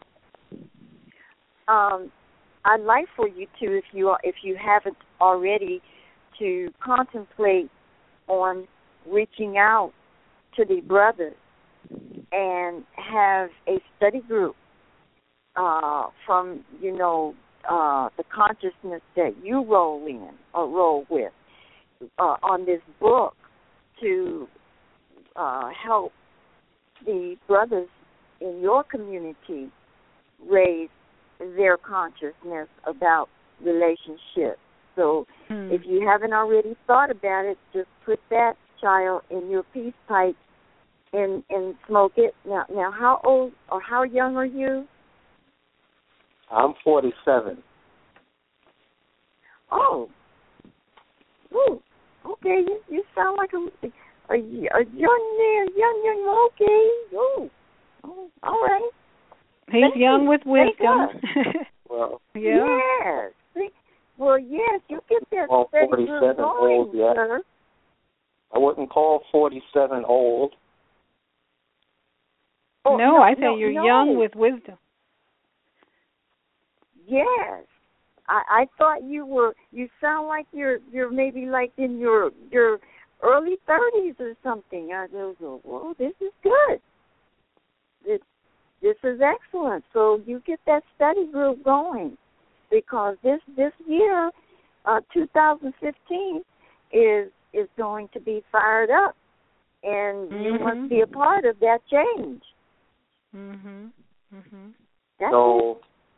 I'd like for you to, if you haven't already, to contemplate on reaching out to the brothers and have a study group from, the consciousness that you roll in or roll with on this book to help the brothers in your community raise their consciousness about relationships. So if you haven't already thought about it, just put that child in your peace pipe and smoke it. Now, how old or how young are you? I'm 47. Oh. Ooh. Okay, you sound like a young man, young. Okay. Ooh. Oh, all right. He's young with wisdom. Well, yes. Well, yes, you get that 47 old yet. Sir. I wouldn't call 47 old. Oh, no, I say you're young with wisdom. Yes. I thought you sound like you're maybe like in your early 30s or something. I go, well, this is good. This is excellent. So you get that study group going, because this year, 2015, is going to be fired up, and you must be a part of that change. So,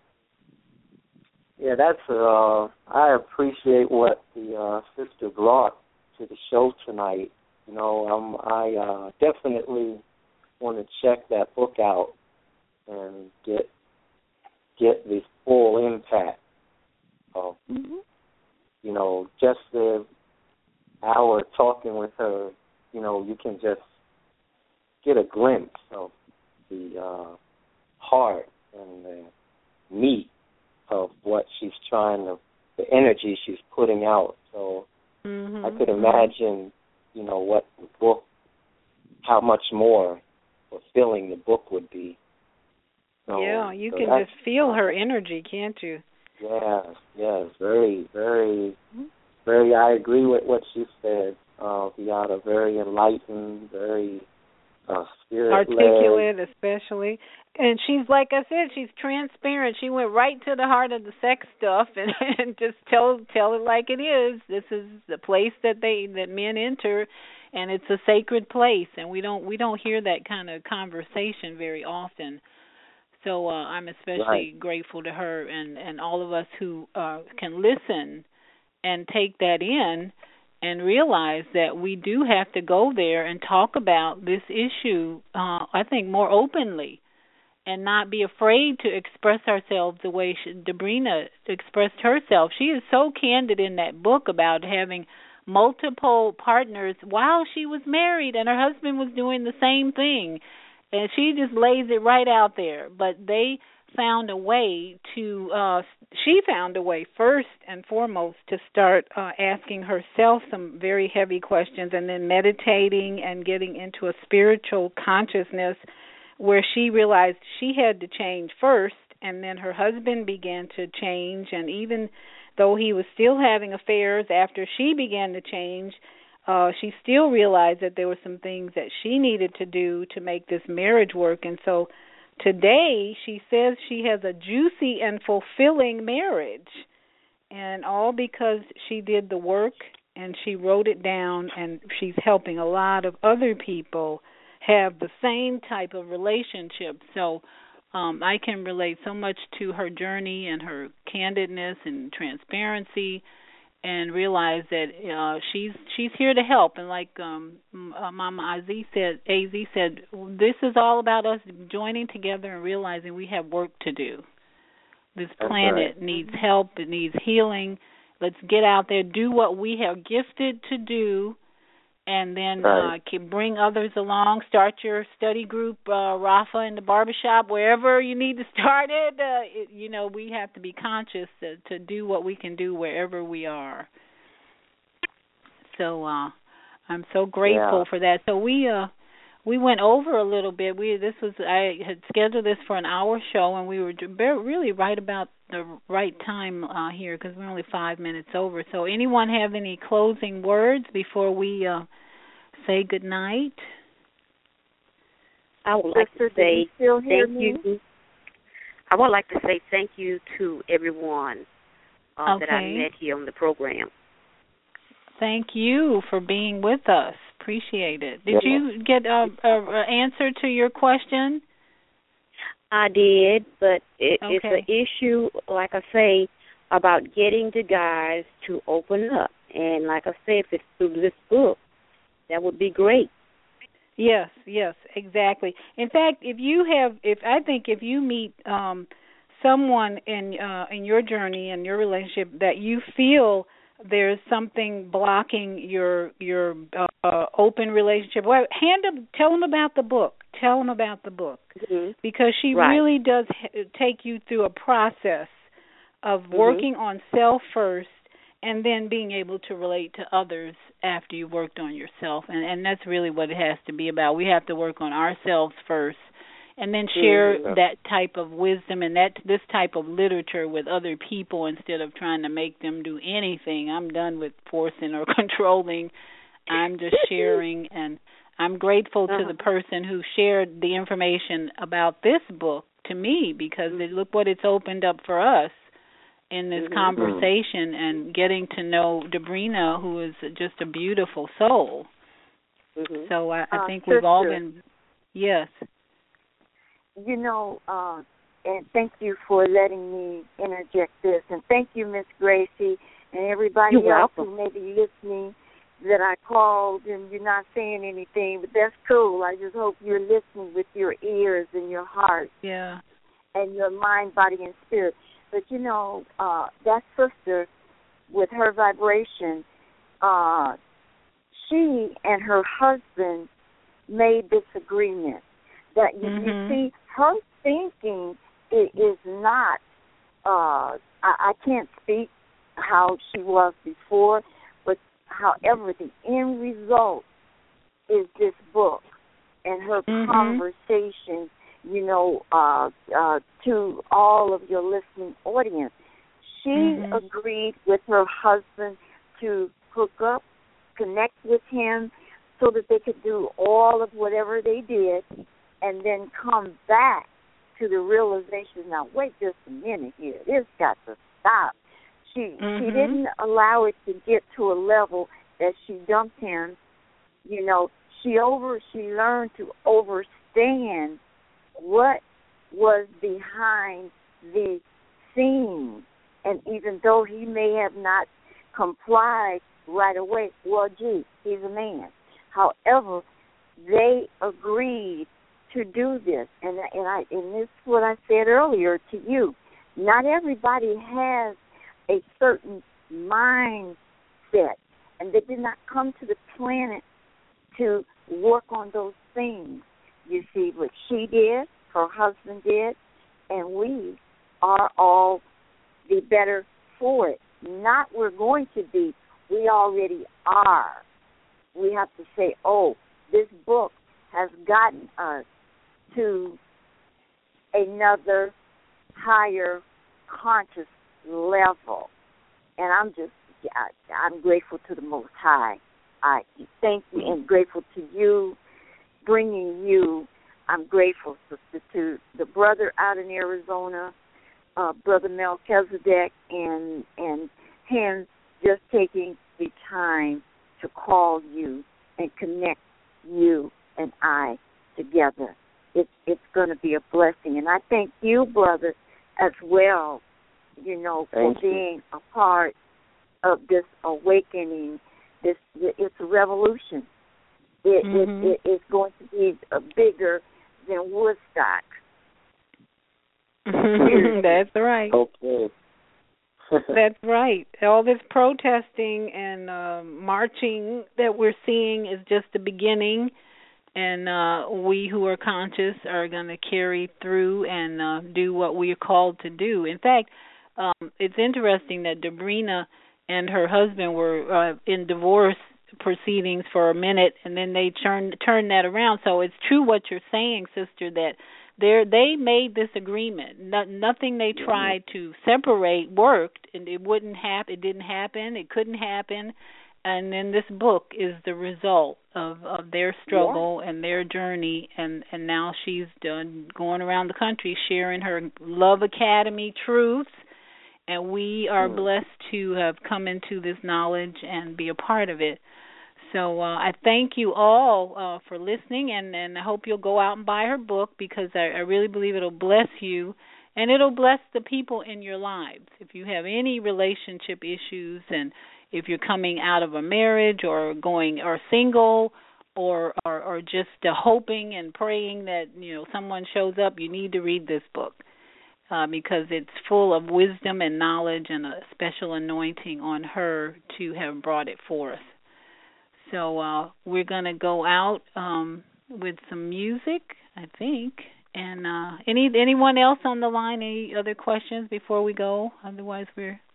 yeah, that's I appreciate what the sister brought to the show tonight. I definitely want to check that book out and get the full impact of, just the hour talking with her. You can just get a glimpse of the heart and the meat of what she's the energy she's putting out. So I could imagine, what the book, how much more fulfilling the book would be. So, you can just feel her energy, can't you? Yes, very, very, very. I agree with what she said. Beata, very enlightened, very spirit-led. Articulate, especially. And she's, like I said, she's transparent. She went right to the heart of the sex stuff and just tell it like it is. This is the place that men enter, and it's a sacred place, and we don't hear that kind of conversation very often. So I'm especially grateful to her and all of us who can listen and take that in and realize that we do have to go there and talk about this issue, I think, more openly, and not be afraid to express ourselves the way Debrina expressed herself. She is so candid in that book about having multiple partners while she was married, and her husband was doing the same thing. And she just lays it right out there. But they found a way she found a way first and foremost to start asking herself some very heavy questions, and then meditating and getting into a spiritual consciousness where she realized she had to change first, and then her husband began to change. And even though he was still having affairs after she began to change, she still realized that there were some things that she needed to do to make this marriage work. And so today she says she has a juicy and fulfilling marriage, and all because she did the work and she wrote it down, and she's helping a lot of other people have the same type of relationship. So I can relate so much to her journey and her candidness and transparency, and realize that she's here to help. And like Mama Az said, this is all about us joining together and realizing we have work to do. This planet needs help. It needs healing. Let's get out there, do what we have gifted to do, and then can bring others along. Start your study group, Rafa, in the barbershop, wherever you need to start it. We have to be conscious to do what we can do wherever we are. So I'm so grateful for that. So we went over a little bit. I had scheduled this for an hour show, and we were really right about the right time here because we're only 5 minutes over. So anyone have any closing words before we say good night? I would like to say thank you. I would like to say thank you to everyone that I met here on the program. Thank you for being with us. Appreciate it. Did you get an answer to your question? I did, but it's an issue, like I say, about getting the guys to open up. And like I say, if it's through this book, that would be great. Yes, exactly. In fact, if you meet someone in your journey and your relationship that you feel there's something blocking your open relationship, tell them about the book. Tell them about the book, because she really does take you through a process of working on self first, and then being able to relate to others after you've worked on yourself. And that's really what it has to be about. We have to work on ourselves first, and then share that type of wisdom and this type of literature with other people instead of trying to make them do anything. I'm done with forcing or controlling. I'm just sharing, and I'm grateful to the person who shared the information about this book to me, because look what it's opened up for us in this conversation and getting to know Debrina, who is just a beautiful soul. So I think we've all been, yes. And thank you for letting me interject this. And thank you, Miss Gracie, and everybody else who may be listening that I called and you're not saying anything, but that's cool. I just hope you're listening with your ears and your heart and your mind, body, and spirit. But, that sister with her vibration, she and her husband made this agreement that you see, her thinking is not, I can't speak how she was before, but however the end result is this book and her conversation, to all of your listening audience. She agreed with her husband to hook up, connect with him so that they could do all of whatever they did, and then come back to the realization, now, wait just a minute here. This got to stop. She didn't allow it to get to a level that she dumped him. She learned to understand what was behind the scenes. And even though he may have not complied right away, well, gee, he's a man. However, they agreed to do this, and this is what I said earlier to you. Not everybody has a certain mindset, and they did not come to the planet to work on those things. You see, what she did, her husband did, and we are all the better for it. Not we're going to be, we already are. We have to say, oh, this book has gotten us to another higher conscious level. And I'm grateful to the Most High. I thank you and grateful to you, bringing you. I'm grateful, sister, to the brother out in Arizona, Brother Melchizedek, and him just taking the time to call you and connect you and I together. It's going to be a blessing. And I thank you, brother, as well, for being a part of this awakening. It's a revolution. It's going to be bigger than Woodstock. That's right. Okay. That's right. All this protesting and marching that we're seeing is just the beginning, and we who are conscious are going to carry through and do what we are called to do. In fact, it's interesting that Debrina and her husband were in divorce proceedings for a minute, and then they turned that around. So it's true what you're saying, sister, that they made this agreement. Nothing they tried to separate worked, and it wouldn't happen. It didn't happen. It couldn't happen. And then this book is the result of their struggle and their journey, and now she's going around the country sharing her Love Academy truths, and we are blessed to have come into this knowledge and be a part of it. So I thank you all for listening, and I hope you'll go out and buy her book, because I really believe it'll bless you, and it'll bless the people in your lives. If you have any relationship issues, and if you're coming out of a marriage or single or just hoping and praying that someone shows up, you need to read this book. Because it's full of wisdom and knowledge and a special anointing on her to have brought it forth. So we're going to go out with some music, I think. And anyone else on the line? Any other questions before we go? Otherwise,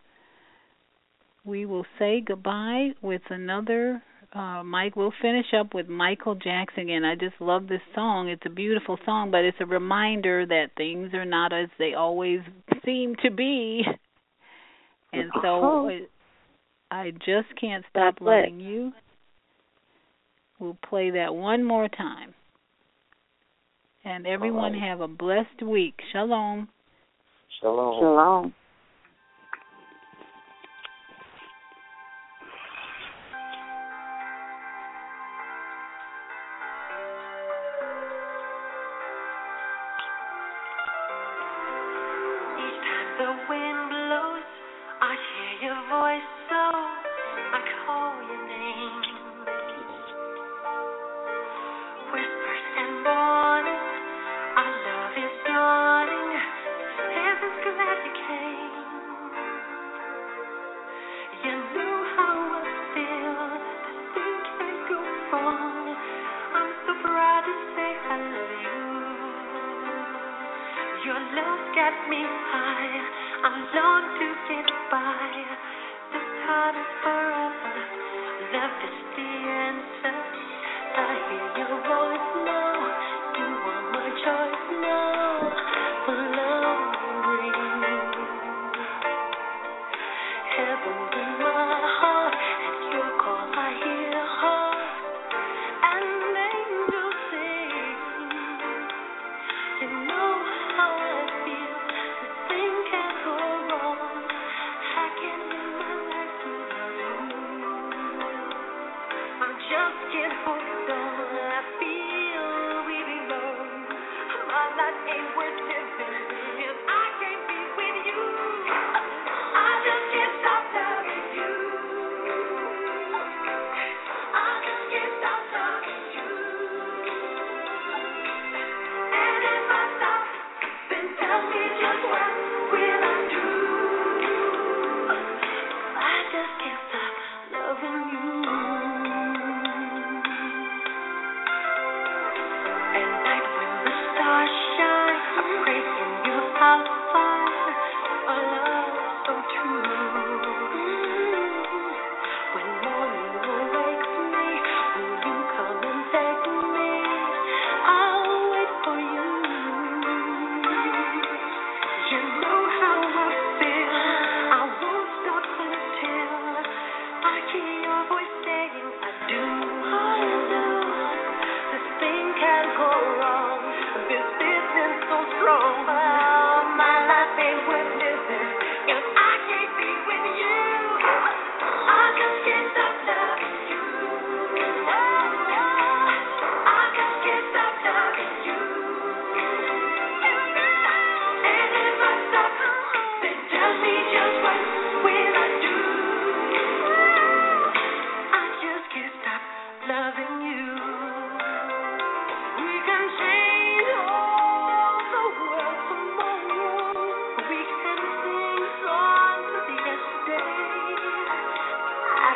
we will say goodbye with another. Mike, we'll finish up with Michael Jackson again. I just love this song. It's a beautiful song, but it's a reminder that things are not as they always seem to be. And so I just can't stop loving you. We'll play that one more time. And everyone have a blessed week. Shalom. Shalom. Shalom.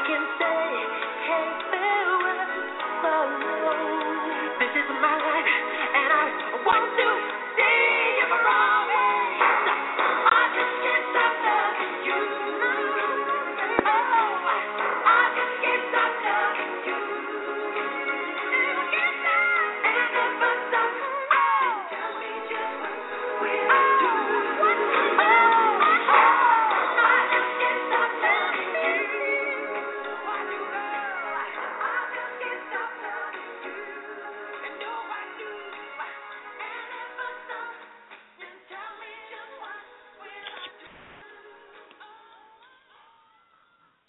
can say